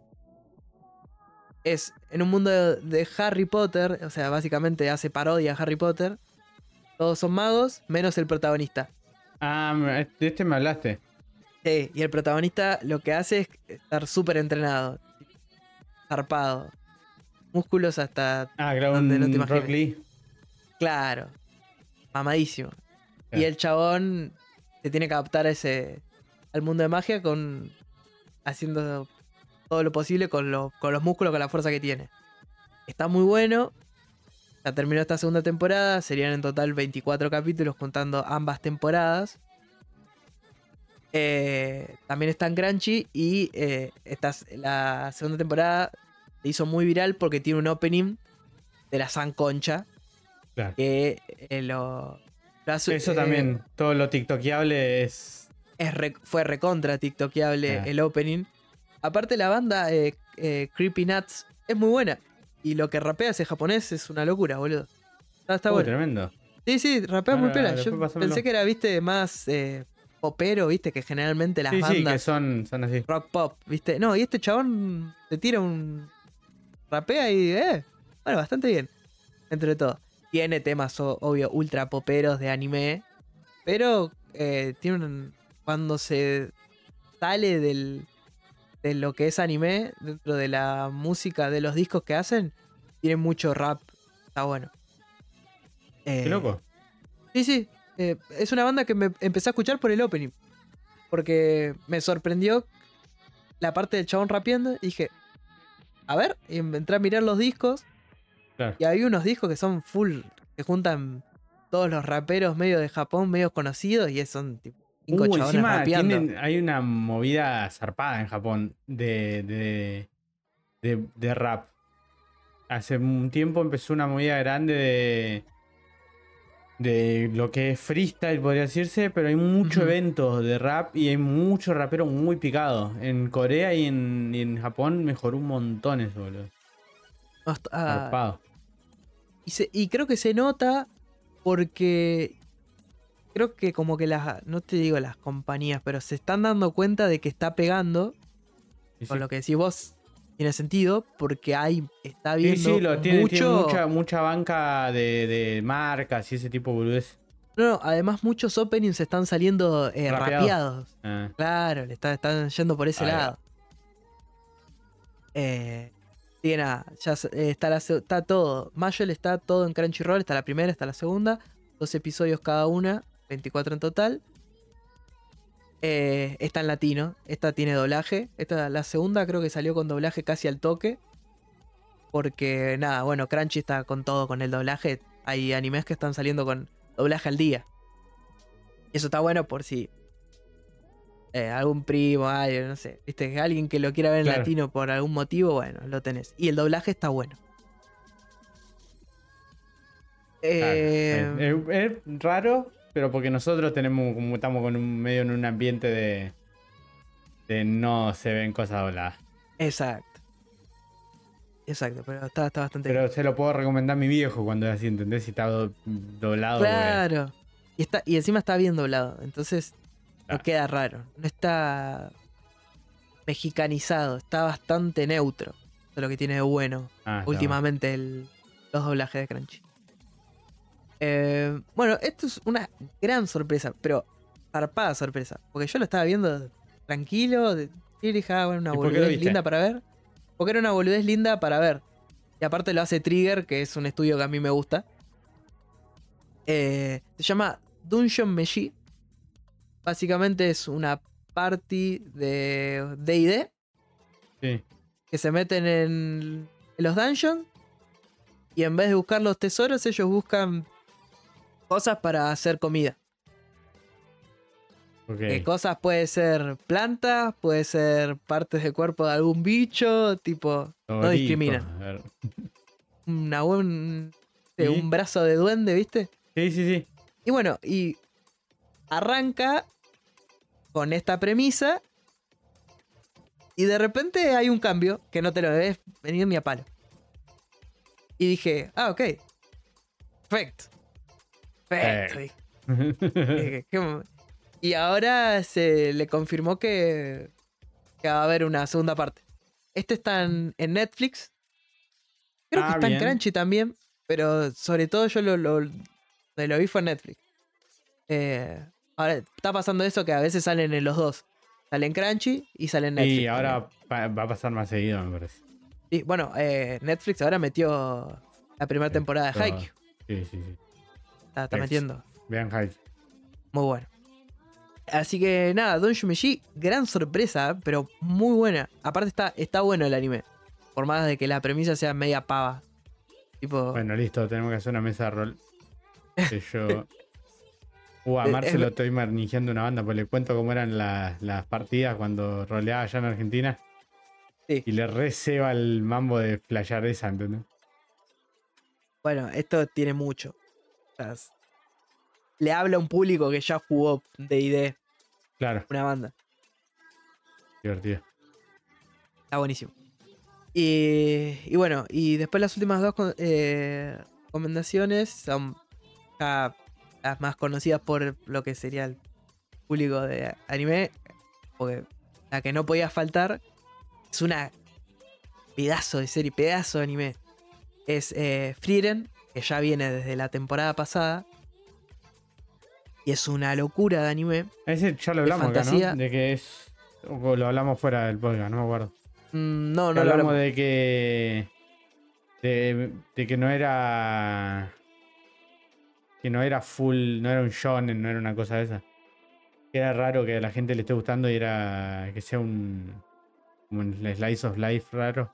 es en un mundo de, de Harry Potter, o sea, básicamente hace parodia a Harry Potter. Todos son magos, menos el protagonista. Ah, me- de este me hablaste. Sí, y el protagonista lo que hace es estar súper entrenado, zarpado, músculos hasta Ah, claro, donde no te un Rock imaginas. Lee. Claro, mamadísimo. Y Claro. el chabón se tiene que adaptar a ese, al mundo de magia con haciendo todo lo posible con, lo- con los músculos, con la fuerza que tiene. Está muy bueno. Ya terminó esta segunda temporada. Serían en total veinticuatro capítulos contando ambas temporadas. Eh, también está en Crunchy. Y eh, esta, la segunda temporada se hizo muy viral porque tiene un opening de la San Concha. Claro. Que eh, lo, lo hace- Eso eh, también, todo lo tiktokeable es. es re- fue recontra tiktokeable Ah. el opening. Aparte la banda eh, eh, Creepy Nuts es muy buena. Y lo que rapea ese japonés es una locura, boludo. Está, está Uh, bueno. tremendo. Sí, sí, rapea muy Ahora, pela. después Yo pásamelo. pensé que era, viste, más eh, popero, viste, que generalmente las Sí, sí, que bandas son, son así. rock pop, viste. No, y este chabón te tira un rapea y eh, bueno, bastante bien. Entre todo. Tiene temas, o- obvio, ultra poperos de anime. Pero eh, tiene un. Cuando se sale del, de lo que es anime, dentro de la música de los discos que hacen, tiene mucho rap. Está bueno. Eh, Qué loco. Sí, sí. eh, es una banda que me empecé a escuchar por el opening. Porque me sorprendió la parte del chabón rapeando. Y dije, a ver, y entré a mirar los discos. Claro. Y hay unos discos que son full, que juntan todos los raperos medio de Japón, medio conocidos. Y son tipo cinco Uh, chabones encima rapeando. tienen, hay una movida zarpada en Japón de, de, de, de rap. Hace un tiempo empezó una movida grande de, de lo que es freestyle, podría decirse, pero hay muchos Ujú. eventos de rap y hay muchos raperos muy picados. En Corea y en, y en Japón mejoró un montón eso, boludo. No, está- ah, Zarpado. y, se- y creo que se nota porque creo que como que las, no te digo las compañías, pero se están dando cuenta de que está pegando. Y Con sí. lo que decís vos, tiene sentido porque hay, está Sí, viendo sí, lo tiene, tiene mucho. mucha, mucha banca de, de marcas y ese tipo de boludez. No, no, además muchos openings están saliendo eh, Rapeados. rapeados. Ah, Claro, le está- están yendo por ese Ahí va. lado. Eh, sí, nada, ya se- eh, está, la se- está todo. Mayol está todo en Crunchyroll, está la primera, está la segunda. Dos episodios cada una, veinticuatro en total. Eh, está en latino, esta tiene doblaje. Esta, la segunda creo que salió con doblaje casi al toque. Porque nada, bueno, Crunchy está con todo, con el doblaje. Hay animes que están saliendo con doblaje al día. Y eso está bueno por si eh, algún primo, alguien, no sé, viste, alguien que lo quiera ver en Claro. latino por algún motivo, bueno, lo tenés. Y el doblaje está bueno. claro. Eh, Es, es raro, pero porque nosotros tenemos, como estamos con un medio en un ambiente de, de no se ven cosas dobladas. Exacto. Exacto, pero está, está bastante bien. Pero se lo puedo recomendar a mi viejo cuando es así, ¿entendés? Si está do- doblado. porque- Claro. Y, está, y encima está bien doblado. Entonces no Ah. queda raro. No está mexicanizado. Está bastante neutro. Eso es lo que tiene de bueno Ah, está últimamente el- los doblajes de Crunchy. Eh, bueno, esto es una gran sorpresa. Pero zarpada sorpresa. Porque yo lo estaba viendo tranquilo. de- Y dije, ah, bueno, una ¿Y por qué lo boludez viste? linda para ver. Porque era una boludez linda para ver. Y aparte lo hace Trigger, que es un estudio que a mí me gusta. Eh, se llama Dungeon Meshi. Básicamente es una party de D and D Sí. que se meten en, en los dungeons. Y en vez de buscar los tesoros, ellos buscan cosas para hacer comida. Ok. Que cosas puede ser plantas, puede ser partes del cuerpo de algún bicho, tipo, no Doritos, discrimina. a ver. Una buen, de ¿Sí? un brazo de duende, ¿viste? Sí, sí, sí. Y bueno, y arranca con esta premisa y de repente hay un cambio que no te lo debes venir ni a palo. Y dije, ah, ok. Perfecto. Perfecto. Eh. Dije, ¿qué- y ahora se le confirmó que, que va a haber una segunda parte. Este está en, en Netflix. Creo que Ah, está en bien. Crunchy también. Pero sobre todo yo lo, lo, donde lo vi fue en Netflix. Eh, ahora está pasando eso que a veces salen en los dos. Sale en Crunchy y sale en Netflix. Y también. ahora va, va a pasar más seguido, me parece. Y bueno, eh, Netflix ahora metió la primera temporada de Todo. Haikyuu. Sí, sí, sí. Está, está Es- metiendo. Vean Hype. Muy bueno. Así que nada, Don Shumeji, gran sorpresa, pero muy buena. Aparte está, está bueno el anime. Por más de que la premisa sea media pava. Tipo. Bueno, listo, tenemos que hacer una mesa de rol. Que yo. Uh, a Eh, Mar es- se lo estoy manejando una banda, pues le cuento cómo eran las, las partidas cuando roleaba allá en Argentina. sí. Y le receba el mambo de flashear esa, ¿entendés? Bueno, esto tiene mucho. O sea, es- le habla a un público que ya jugó D and D, Claro, una banda. divertido. Está buenísimo. Y, y bueno, y después las últimas dos con- eh, recomendaciones son ya las más conocidas por lo que sería el público de anime. Porque la que no podía faltar es una pedazo de serie, pedazo de anime. Es eh, Frieren, que ya viene desde la temporada pasada. Y es una locura de anime. Ese ya lo De hablamos acá, fantasía. ¿no? De que es. O lo hablamos fuera del podcast, no me acuerdo. Mm, no, Que no lo hablamos hablamos. de que. De, de que no era. Que no era full. No era un shonen, no era una cosa de esa. Que era raro que a la gente le esté gustando y era. Que sea un. Como un slice of life raro.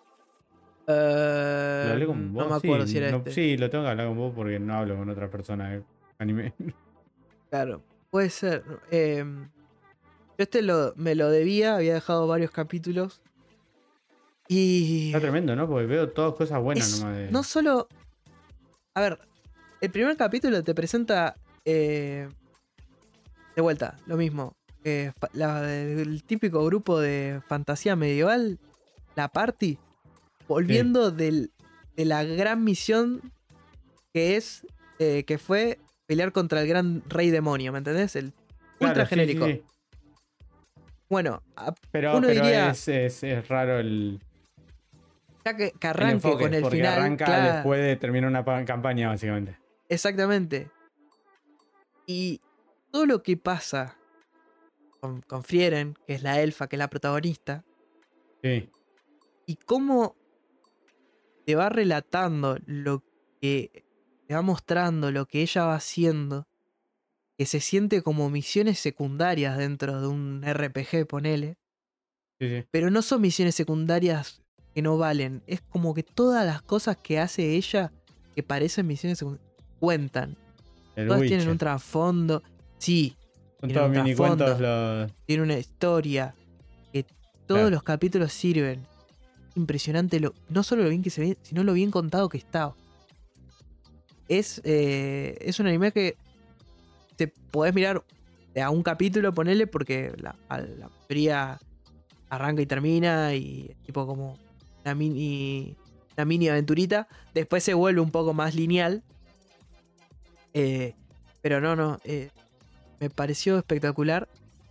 Eh, ¿Lo hablé con no vos? me Sí, acuerdo si era no- este. sí, lo tengo que hablar con vos porque no hablo con otra persona de anime. Claro, puede ser. Eh, yo este lo, me lo debía, había dejado varios capítulos. Y. Está tremendo, ¿no? Porque veo todas cosas buenas es nomás de. no solo. A ver, el primer capítulo te presenta. eh, de vuelta, lo mismo. eh, fa- la- el típico grupo de fantasía medieval, la party, volviendo del- de la gran misión que es. eh, que fue pelear contra el gran rey demonio, ¿me entendés? El Claro, ultra sí, genérico. sí, sí. Bueno, a- Pero, uno pero diría. es, es, es raro el, Ya que, que el arranque enfoque, con el porque final. arranca claro, después de terminar una pa- campaña, básicamente. exactamente. Y todo lo que pasa con, con Frieren, que es la elfa, que es la protagonista, Sí, y cómo te va relatando lo que te va mostrando, lo que ella va haciendo, que se siente como misiones secundarias dentro de un R P G, ponele. sí, sí. Pero no son misiones secundarias que no valen. Es como que todas las cosas que hace ella, que parecen misiones secundarias, cuentan. El Todas Witcher. tienen un trasfondo. Sí, Son tienen todos un mini trasfondo. cuentos los. tiene una historia. Que todos Claro. los capítulos sirven. Impresionante, lo, no solo lo bien que se ve, sino lo bien contado que está. Es, eh, es un anime que te podés mirar a un capítulo, ponele, porque la, a la mayoría arranca y termina y es tipo como una mini, una mini aventurita. Después se vuelve un poco más lineal. Eh, pero no, no. eh, me pareció espectacular.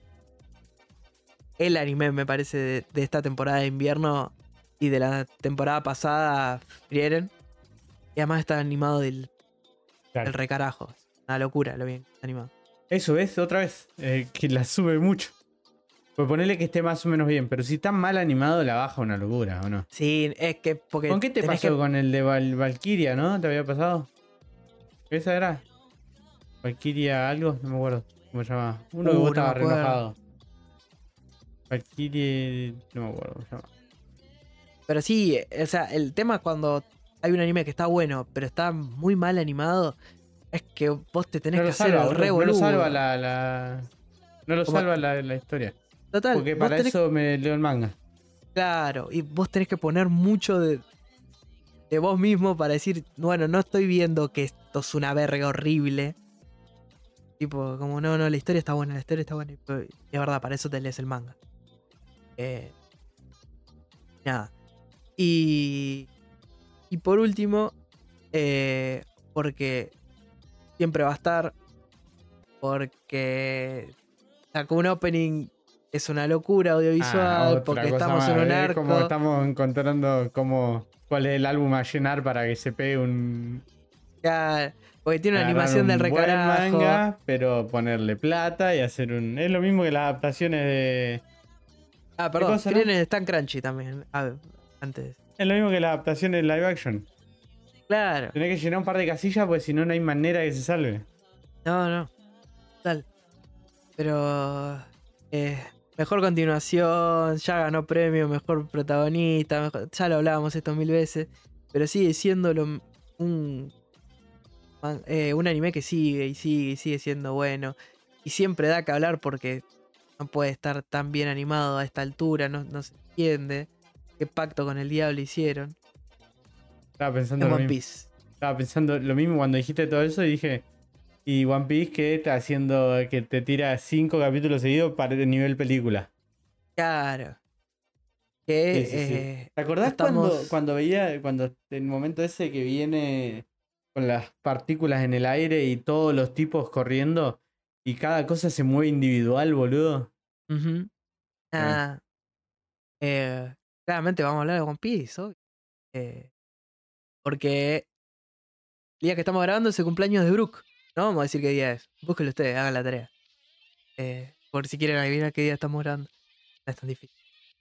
El anime me parece de, de esta temporada de invierno y de la temporada pasada, Frieren. Y además está animado del, Claro. del recarajo. Una locura lo bien animado. Eso es, otra vez, eh, que la sube mucho. Pues ponerle que esté más o menos bien, pero si está mal animado, la baja una locura, ¿o no? Sí, es que porque ¿Con qué te tenés pasó que- con el de Val Valkyria, no? ¿Te había pasado? ¿Esa era? Valkyria algo, no me acuerdo cómo se llama. Uno que Uh, vos no estabas me re acuerdo. enojado. Valkyrie. No me acuerdo cómo se llama. Pero sí, o sea, el tema es cuando hay un anime que está bueno, pero está muy mal animado, es que vos te tenés No que lo hacer salva, el boludo, re no lo boludo. salva la, la- No lo Como- salva la, la historia. Total, Porque vos para tenés- eso me leo el manga. Claro, y vos tenés que poner mucho de, de vos mismo para decir, bueno, no estoy viendo que esto es una verga horrible. Tipo, como, no, no, la historia está buena, la historia está buena. Y es verdad, para eso te lees el manga. Eh, nada. Y, y por último, eh, porque siempre va a estar, porque sacó un opening, es una locura audiovisual, Ah, otra porque cosa estamos más, en un ¿eh? Como arco. estamos encontrando cómo, cuál es el álbum a llenar para que se pegue un... Ya, porque tiene una agarrar animación del un buen recarajo. manga, pero ponerle plata y hacer un... Es lo mismo que las adaptaciones de... Ah, ¿Qué perdón, cosa, no? Frieren está en Crunchy también. Ah, antes. Es lo mismo que las adaptaciones de live action. Claro. Tenés que llenar un par de casillas porque si no, no hay manera que se salve. No, no. Tal. Pero. Eh, mejor continuación. Ya ganó premio, mejor protagonista. Mejor, ya lo hablábamos esto mil veces. Pero sigue siendo lo, un. man- eh, un anime que sigue y sigue y sigue siendo bueno. Y siempre da que hablar porque no puede estar tan bien animado a esta altura. No, no se entiende qué pacto con el diablo hicieron. Estaba pensando Es lo One mismo. Piece. Estaba pensando lo mismo cuando dijiste todo eso y dije... Y One Piece que está haciendo... Que te tira cinco capítulos seguidos para el nivel película. Claro. Sí, Que sí, sí. eh, ¿Te ya acordás cuando, estamos. cuando veía, cuando el momento ese que viene con las partículas en el aire y todos los tipos corriendo y cada cosa se mueve individual, boludo? Ujú. Bueno, Ah, eh, claramente vamos a hablar de One Piece, obvio. Eh, porque el día que estamos grabando es el cumpleaños de Brook. No vamos a decir qué día es. Búsquenlo ustedes, hagan la tarea. Eh, por si quieren adivinar qué día estamos grabando. No es tan difícil.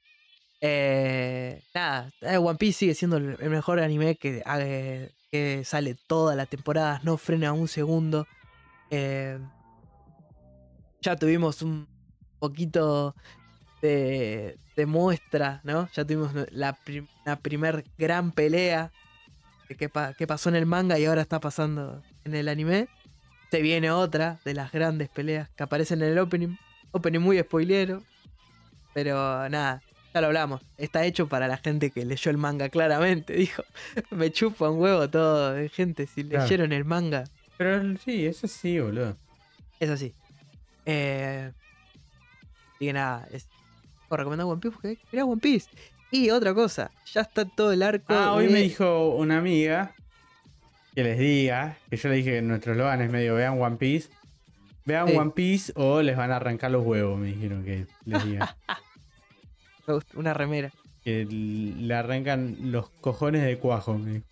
Eh, nada, eh, One Piece sigue siendo el el mejor anime que, eh, que sale todas las temporadas, no frena un segundo. Eh, ya tuvimos un poquito de, de muestra, ¿no? Ya tuvimos la, prim- la primer gran pelea de qué, pa- qué pasó en el manga y ahora está pasando en el anime. Se viene otra de las grandes peleas que aparecen en el opening. Opening muy spoilero, pero nada, ya lo hablamos. Está hecho para la gente que leyó el manga claramente, dijo. Me chupa un huevo todo, eh, gente, si claro. leyeron el manga. Pero sí, eso sí, boludo. Es así. Eh, así que nada, es recomendado One Piece porque mirá One Piece. Y otra cosa, ya está todo el arco Ah, hoy me de. dijo una amiga que les diga, que yo le dije que nuestro eslogan es medio vean One Piece. Vean Sí, One Piece o les van a arrancar los huevos, me dijeron que les diga. me gusta, una remera. Que le arrancan los cojones de cuajo, me dijo.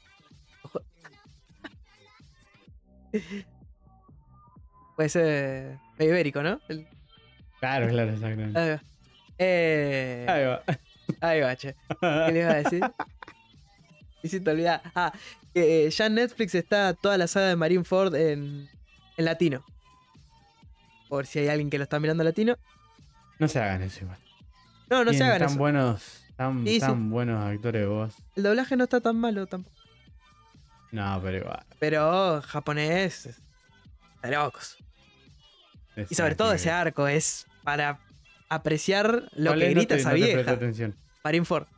Puede ser medio ibérico, ¿no? El- Claro, claro, exactamente. ahí va. Eh, Ahí va. ahí va, che. ¿Qué le iba a decir? Y si te olvidás. Ah, que ya en Netflix está toda la saga de Marineford en, en latino. Por si hay alguien que lo está mirando en latino. No se hagan eso igual. No, no se Tienen hagan tan eso. buenos, tan, Sí, sí. tan buenos actores de voz. El doblaje no está tan malo tampoco. No, pero igual. Pero japonés. De locos. Y sobre todo ese arco es para apreciar lo ¿Cuál que es? No grita te, esa no te presté vieja. atención. Marineford.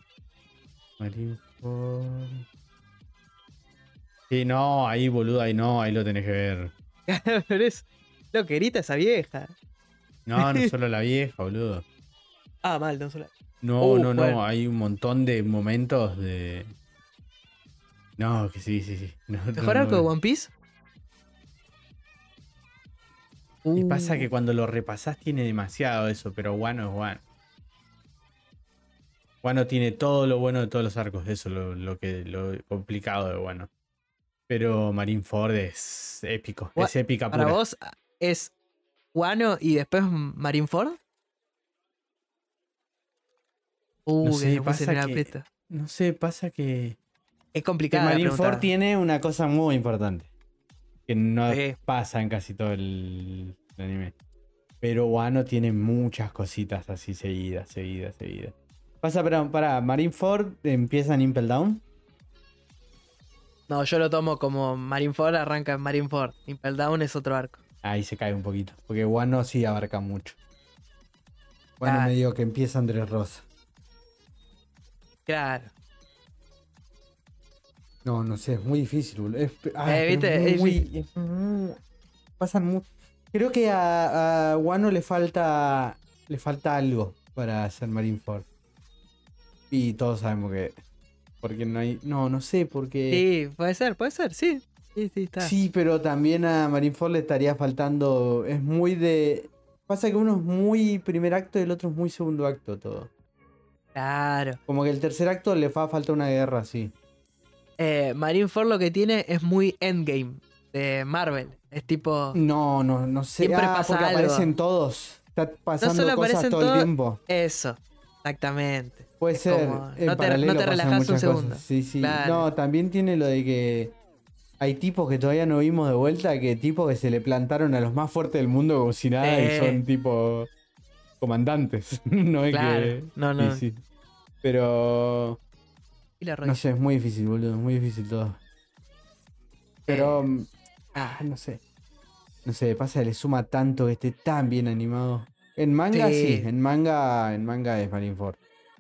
Marineford. Sí, no, ahí boludo, ahí no, ahí lo tenés que ver. Pero es lo que grita esa vieja. No, no solo la vieja, boludo. Ah, mal, no solo. No, Uh, no, no, bueno. hay un montón de momentos de... No, que sí, sí, sí. No, ¿Mejor no, arco de no. One Piece? Y Uh, pasa que cuando lo repasás tiene demasiado eso, pero Wano es Wano. Wano tiene todo lo bueno de todos los arcos, eso es lo, lo que lo complicado de Wano. Pero Marineford es épico, Gua- es épica para pura. vos es Wano y después Marineford. Uh, No que sé, se puse en pasa el que. aprieto. No sé, pasa que. Es Que complicada la Marineford pregunta. tiene una cosa muy importante. Que no Sí. pasa en casi todo el, el anime. Pero Wano tiene muchas cositas así seguidas, seguidas, seguidas. Pasa, pero para Marineford empieza en Impel Down. No, yo lo tomo como Marineford, arranca en Marineford. Impel Down es otro arco. Ahí se cae un poquito. Porque Wano sí abarca mucho. Wano Claro. medio que empieza Andrés Rosa. Claro. No, no sé, es muy difícil, boludo. Es, ah, Eh, pero ¿viste? es Es muy, difícil. es muy- pasan mu- Creo que a, a Wano le falta. Le falta algo para hacer Marineford. Y todos sabemos que. Porque no hay. No, no sé, porque. Sí, puede ser, puede ser, sí. Sí, sí, está. Sí, pero también a Marineford le estaría faltando. Es muy de. Pasa que uno es muy primer acto y el otro es muy segundo acto todo. Claro. Como que el tercer acto le va a faltar una guerra, sí. Eh, Marineford lo que tiene es muy endgame de Marvel. Es tipo, No, no, no sé. siempre Ah, porque pasa algo. aparecen todos. Está No pasando solo cosas aparecen todo el todos, tiempo. eso, exactamente. Puede Es ser. como, En no te, no paralelo te pasan relajás un muchas segundo. cosas. Sí, sí. Claro. No, también tiene lo de que hay tipos que todavía no vimos de vuelta, que tipos que se le plantaron a los más fuertes del mundo como si nada y Sí. son tipo comandantes. No es Claro. que. No, Sí, no. sí. Pero. Y la No rodilla. sé, es muy difícil, boludo. Muy difícil todo. Pero. mm, Ah, no sé. No sé, pasa que le suma tanto que esté tan bien animado. En manga sí, Sí, en manga, en manga es Marineford.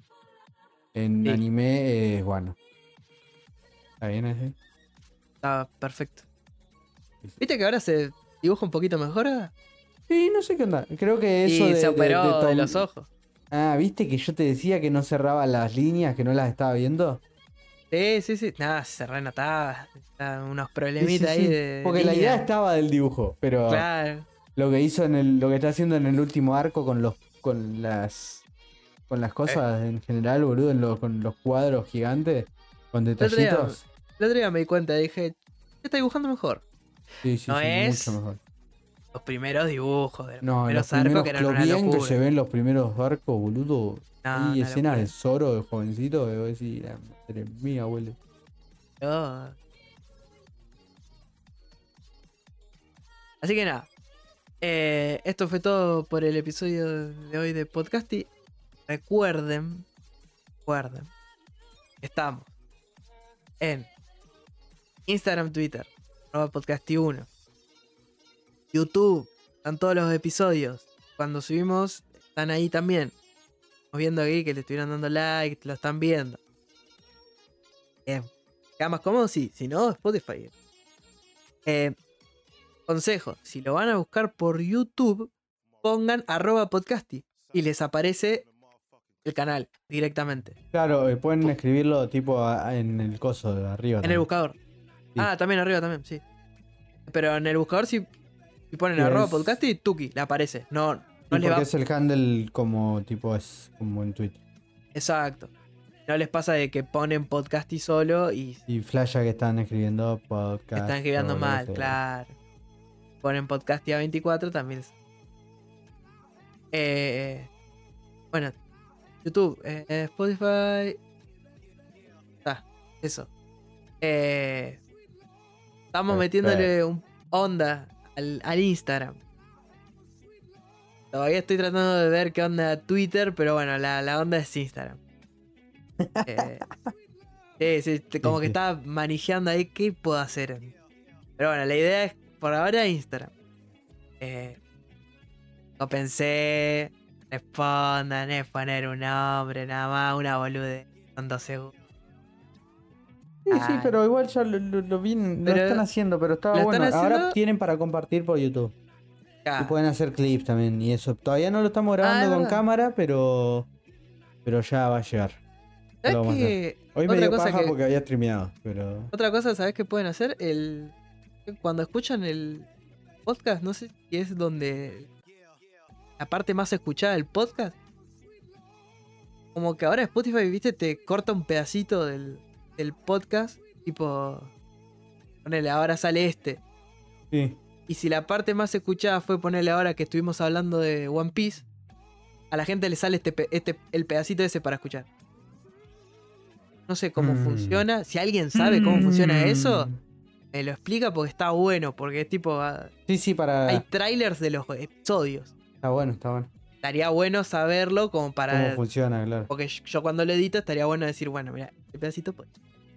En sí, anime es bueno. ¿Está bien así? está perfecto. Sí, sí. ¿Viste que ahora se dibuja un poquito mejor? ahora? Sí, no sé qué onda. Creo que eso Y de, se de, operó de de, Tom- los ojos. Ah, ¿viste que yo te decía que no cerraba las líneas, que no las estaba viendo? Sí, sí, sí. Nada, se renotaba. Está unos Sí, sí, problemitas ahí sí. de Porque la idea línea. estaba del dibujo, pero Claro. lo que hizo en el, lo que está haciendo en el último arco con los, con las, con las Eh, cosas en general, boludo, en lo- con los cuadros gigantes, con el otro día, detallitos. el otro día me di cuenta, dije, está dibujando mejor. Sí, sí, No sí, mucho es mejor. los primeros dibujos de los No, los primeros arcos que primeros, eran lo una bien que se locura. ven los primeros arcos, boludo. No, Hay una escenas de locura. Zoro, de jovencito, que vos decís, la madre mía, abuelo. No. Así que nada. Eh, esto fue todo por el episodio de hoy de Podcasty. Recuerden, recuerden, estamos en Instagram, Twitter, arroba podcasty uno, YouTube, están todos los episodios. Cuando subimos, están ahí también. Estamos viendo aquí que le estuvieron dando like, lo están viendo. Bien. ¿Queda más cómodo? Sí. Si no, Spotify. Eh, consejo, si lo van a buscar por YouTube, pongan arroba podcasty y les aparece el canal directamente. Claro, eh, pueden escribirlo tipo a- a- en el coso de arriba En el también. buscador. Sí. Ah, también arriba también, sí. Pero en el buscador si, si ponen Sí, arroba es- podcasty, tuki, le aparece. No, no Sí, les porque va. es el handle como tipo es como en Twitter. Exacto. No les pasa de que ponen podcasty solo y Y flasha que están escribiendo podcast. están escribiendo o lo que mal, sea. claro. Ponen podcasty a veinticuatro también. es- Eh, bueno, YouTube, eh, eh, Spotify. Ah, eso. Eh, estamos Perfecto. metiéndole un onda al, al Instagram. Todavía estoy tratando de ver qué onda Twitter, pero bueno, la, la onda es Instagram. Eh, sí, sí, te- como Sí, que sí. estaba manejando ahí qué puedo hacer. Pero bueno, la idea es por ahora Instagram. Eh, no pensé, respondan, es poner un nombre, nada más, una bolude. Son dos segundos. Sí, sí, Ay. pero igual ya lo, lo, lo vi- lo Pero están haciendo, pero estaba lo bueno. están Ahora haciendo- tienen para compartir por YouTube. Ah, Y pueden hacer clips también y eso. Todavía no lo estamos Ah, grabando es con verdad. cámara, pero pero ya va a llegar. Ya ¿Sabes lo vamos a hacer. qué? Hoy me Otra dio cosa paja que porque había streameado, pero Otra cosa, ¿sabes qué pueden hacer? El Cuando escuchan el podcast, no sé si es donde la parte más escuchada del podcast. Como que ahora Spotify, viste, te corta un pedacito del, del podcast. Tipo, ponele, ahora sale este. sí. Y si la parte más escuchada fue ponerle ahora que estuvimos hablando de One Piece, a la gente le sale este, pe- este el pedacito ese para escuchar. No sé cómo Mm. funciona. Si alguien sabe cómo funciona eso, Mm. me lo explica porque está bueno. Porque es tipo, ah, Sí, sí, para. hay trailers de los episodios. Está bueno, está bueno. Estaría bueno saberlo como Cómo para... funciona, claro. Porque yo cuando lo edito estaría bueno decir, bueno, mira, este pedacito pues.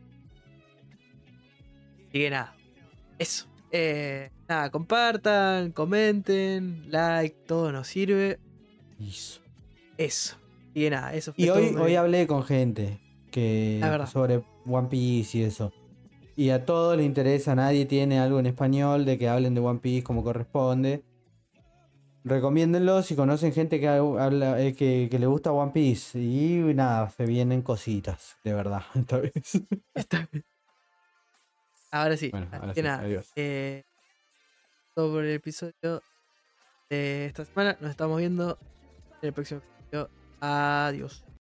Así que nada, eso. Eh, nada, compartan, comenten, like, todo nos sirve. Eso. Eso. Así que nada, eso fue Y hoy, todo. hoy hablé con gente que La verdad. sobre One Piece y eso. Y a todos les interesa, nadie tiene algo en español de que hablen de One Piece como corresponde. Recomiéndenlo si conocen gente que, habla, eh, que, que le gusta One Piece. Y nada, se vienen cositas, de verdad, esta vez. Está bien. Ahora sí, Bueno, así ahora que sí, nada. adiós. eh, sobre el episodio de esta semana, nos estamos viendo en el próximo episodio. Adiós.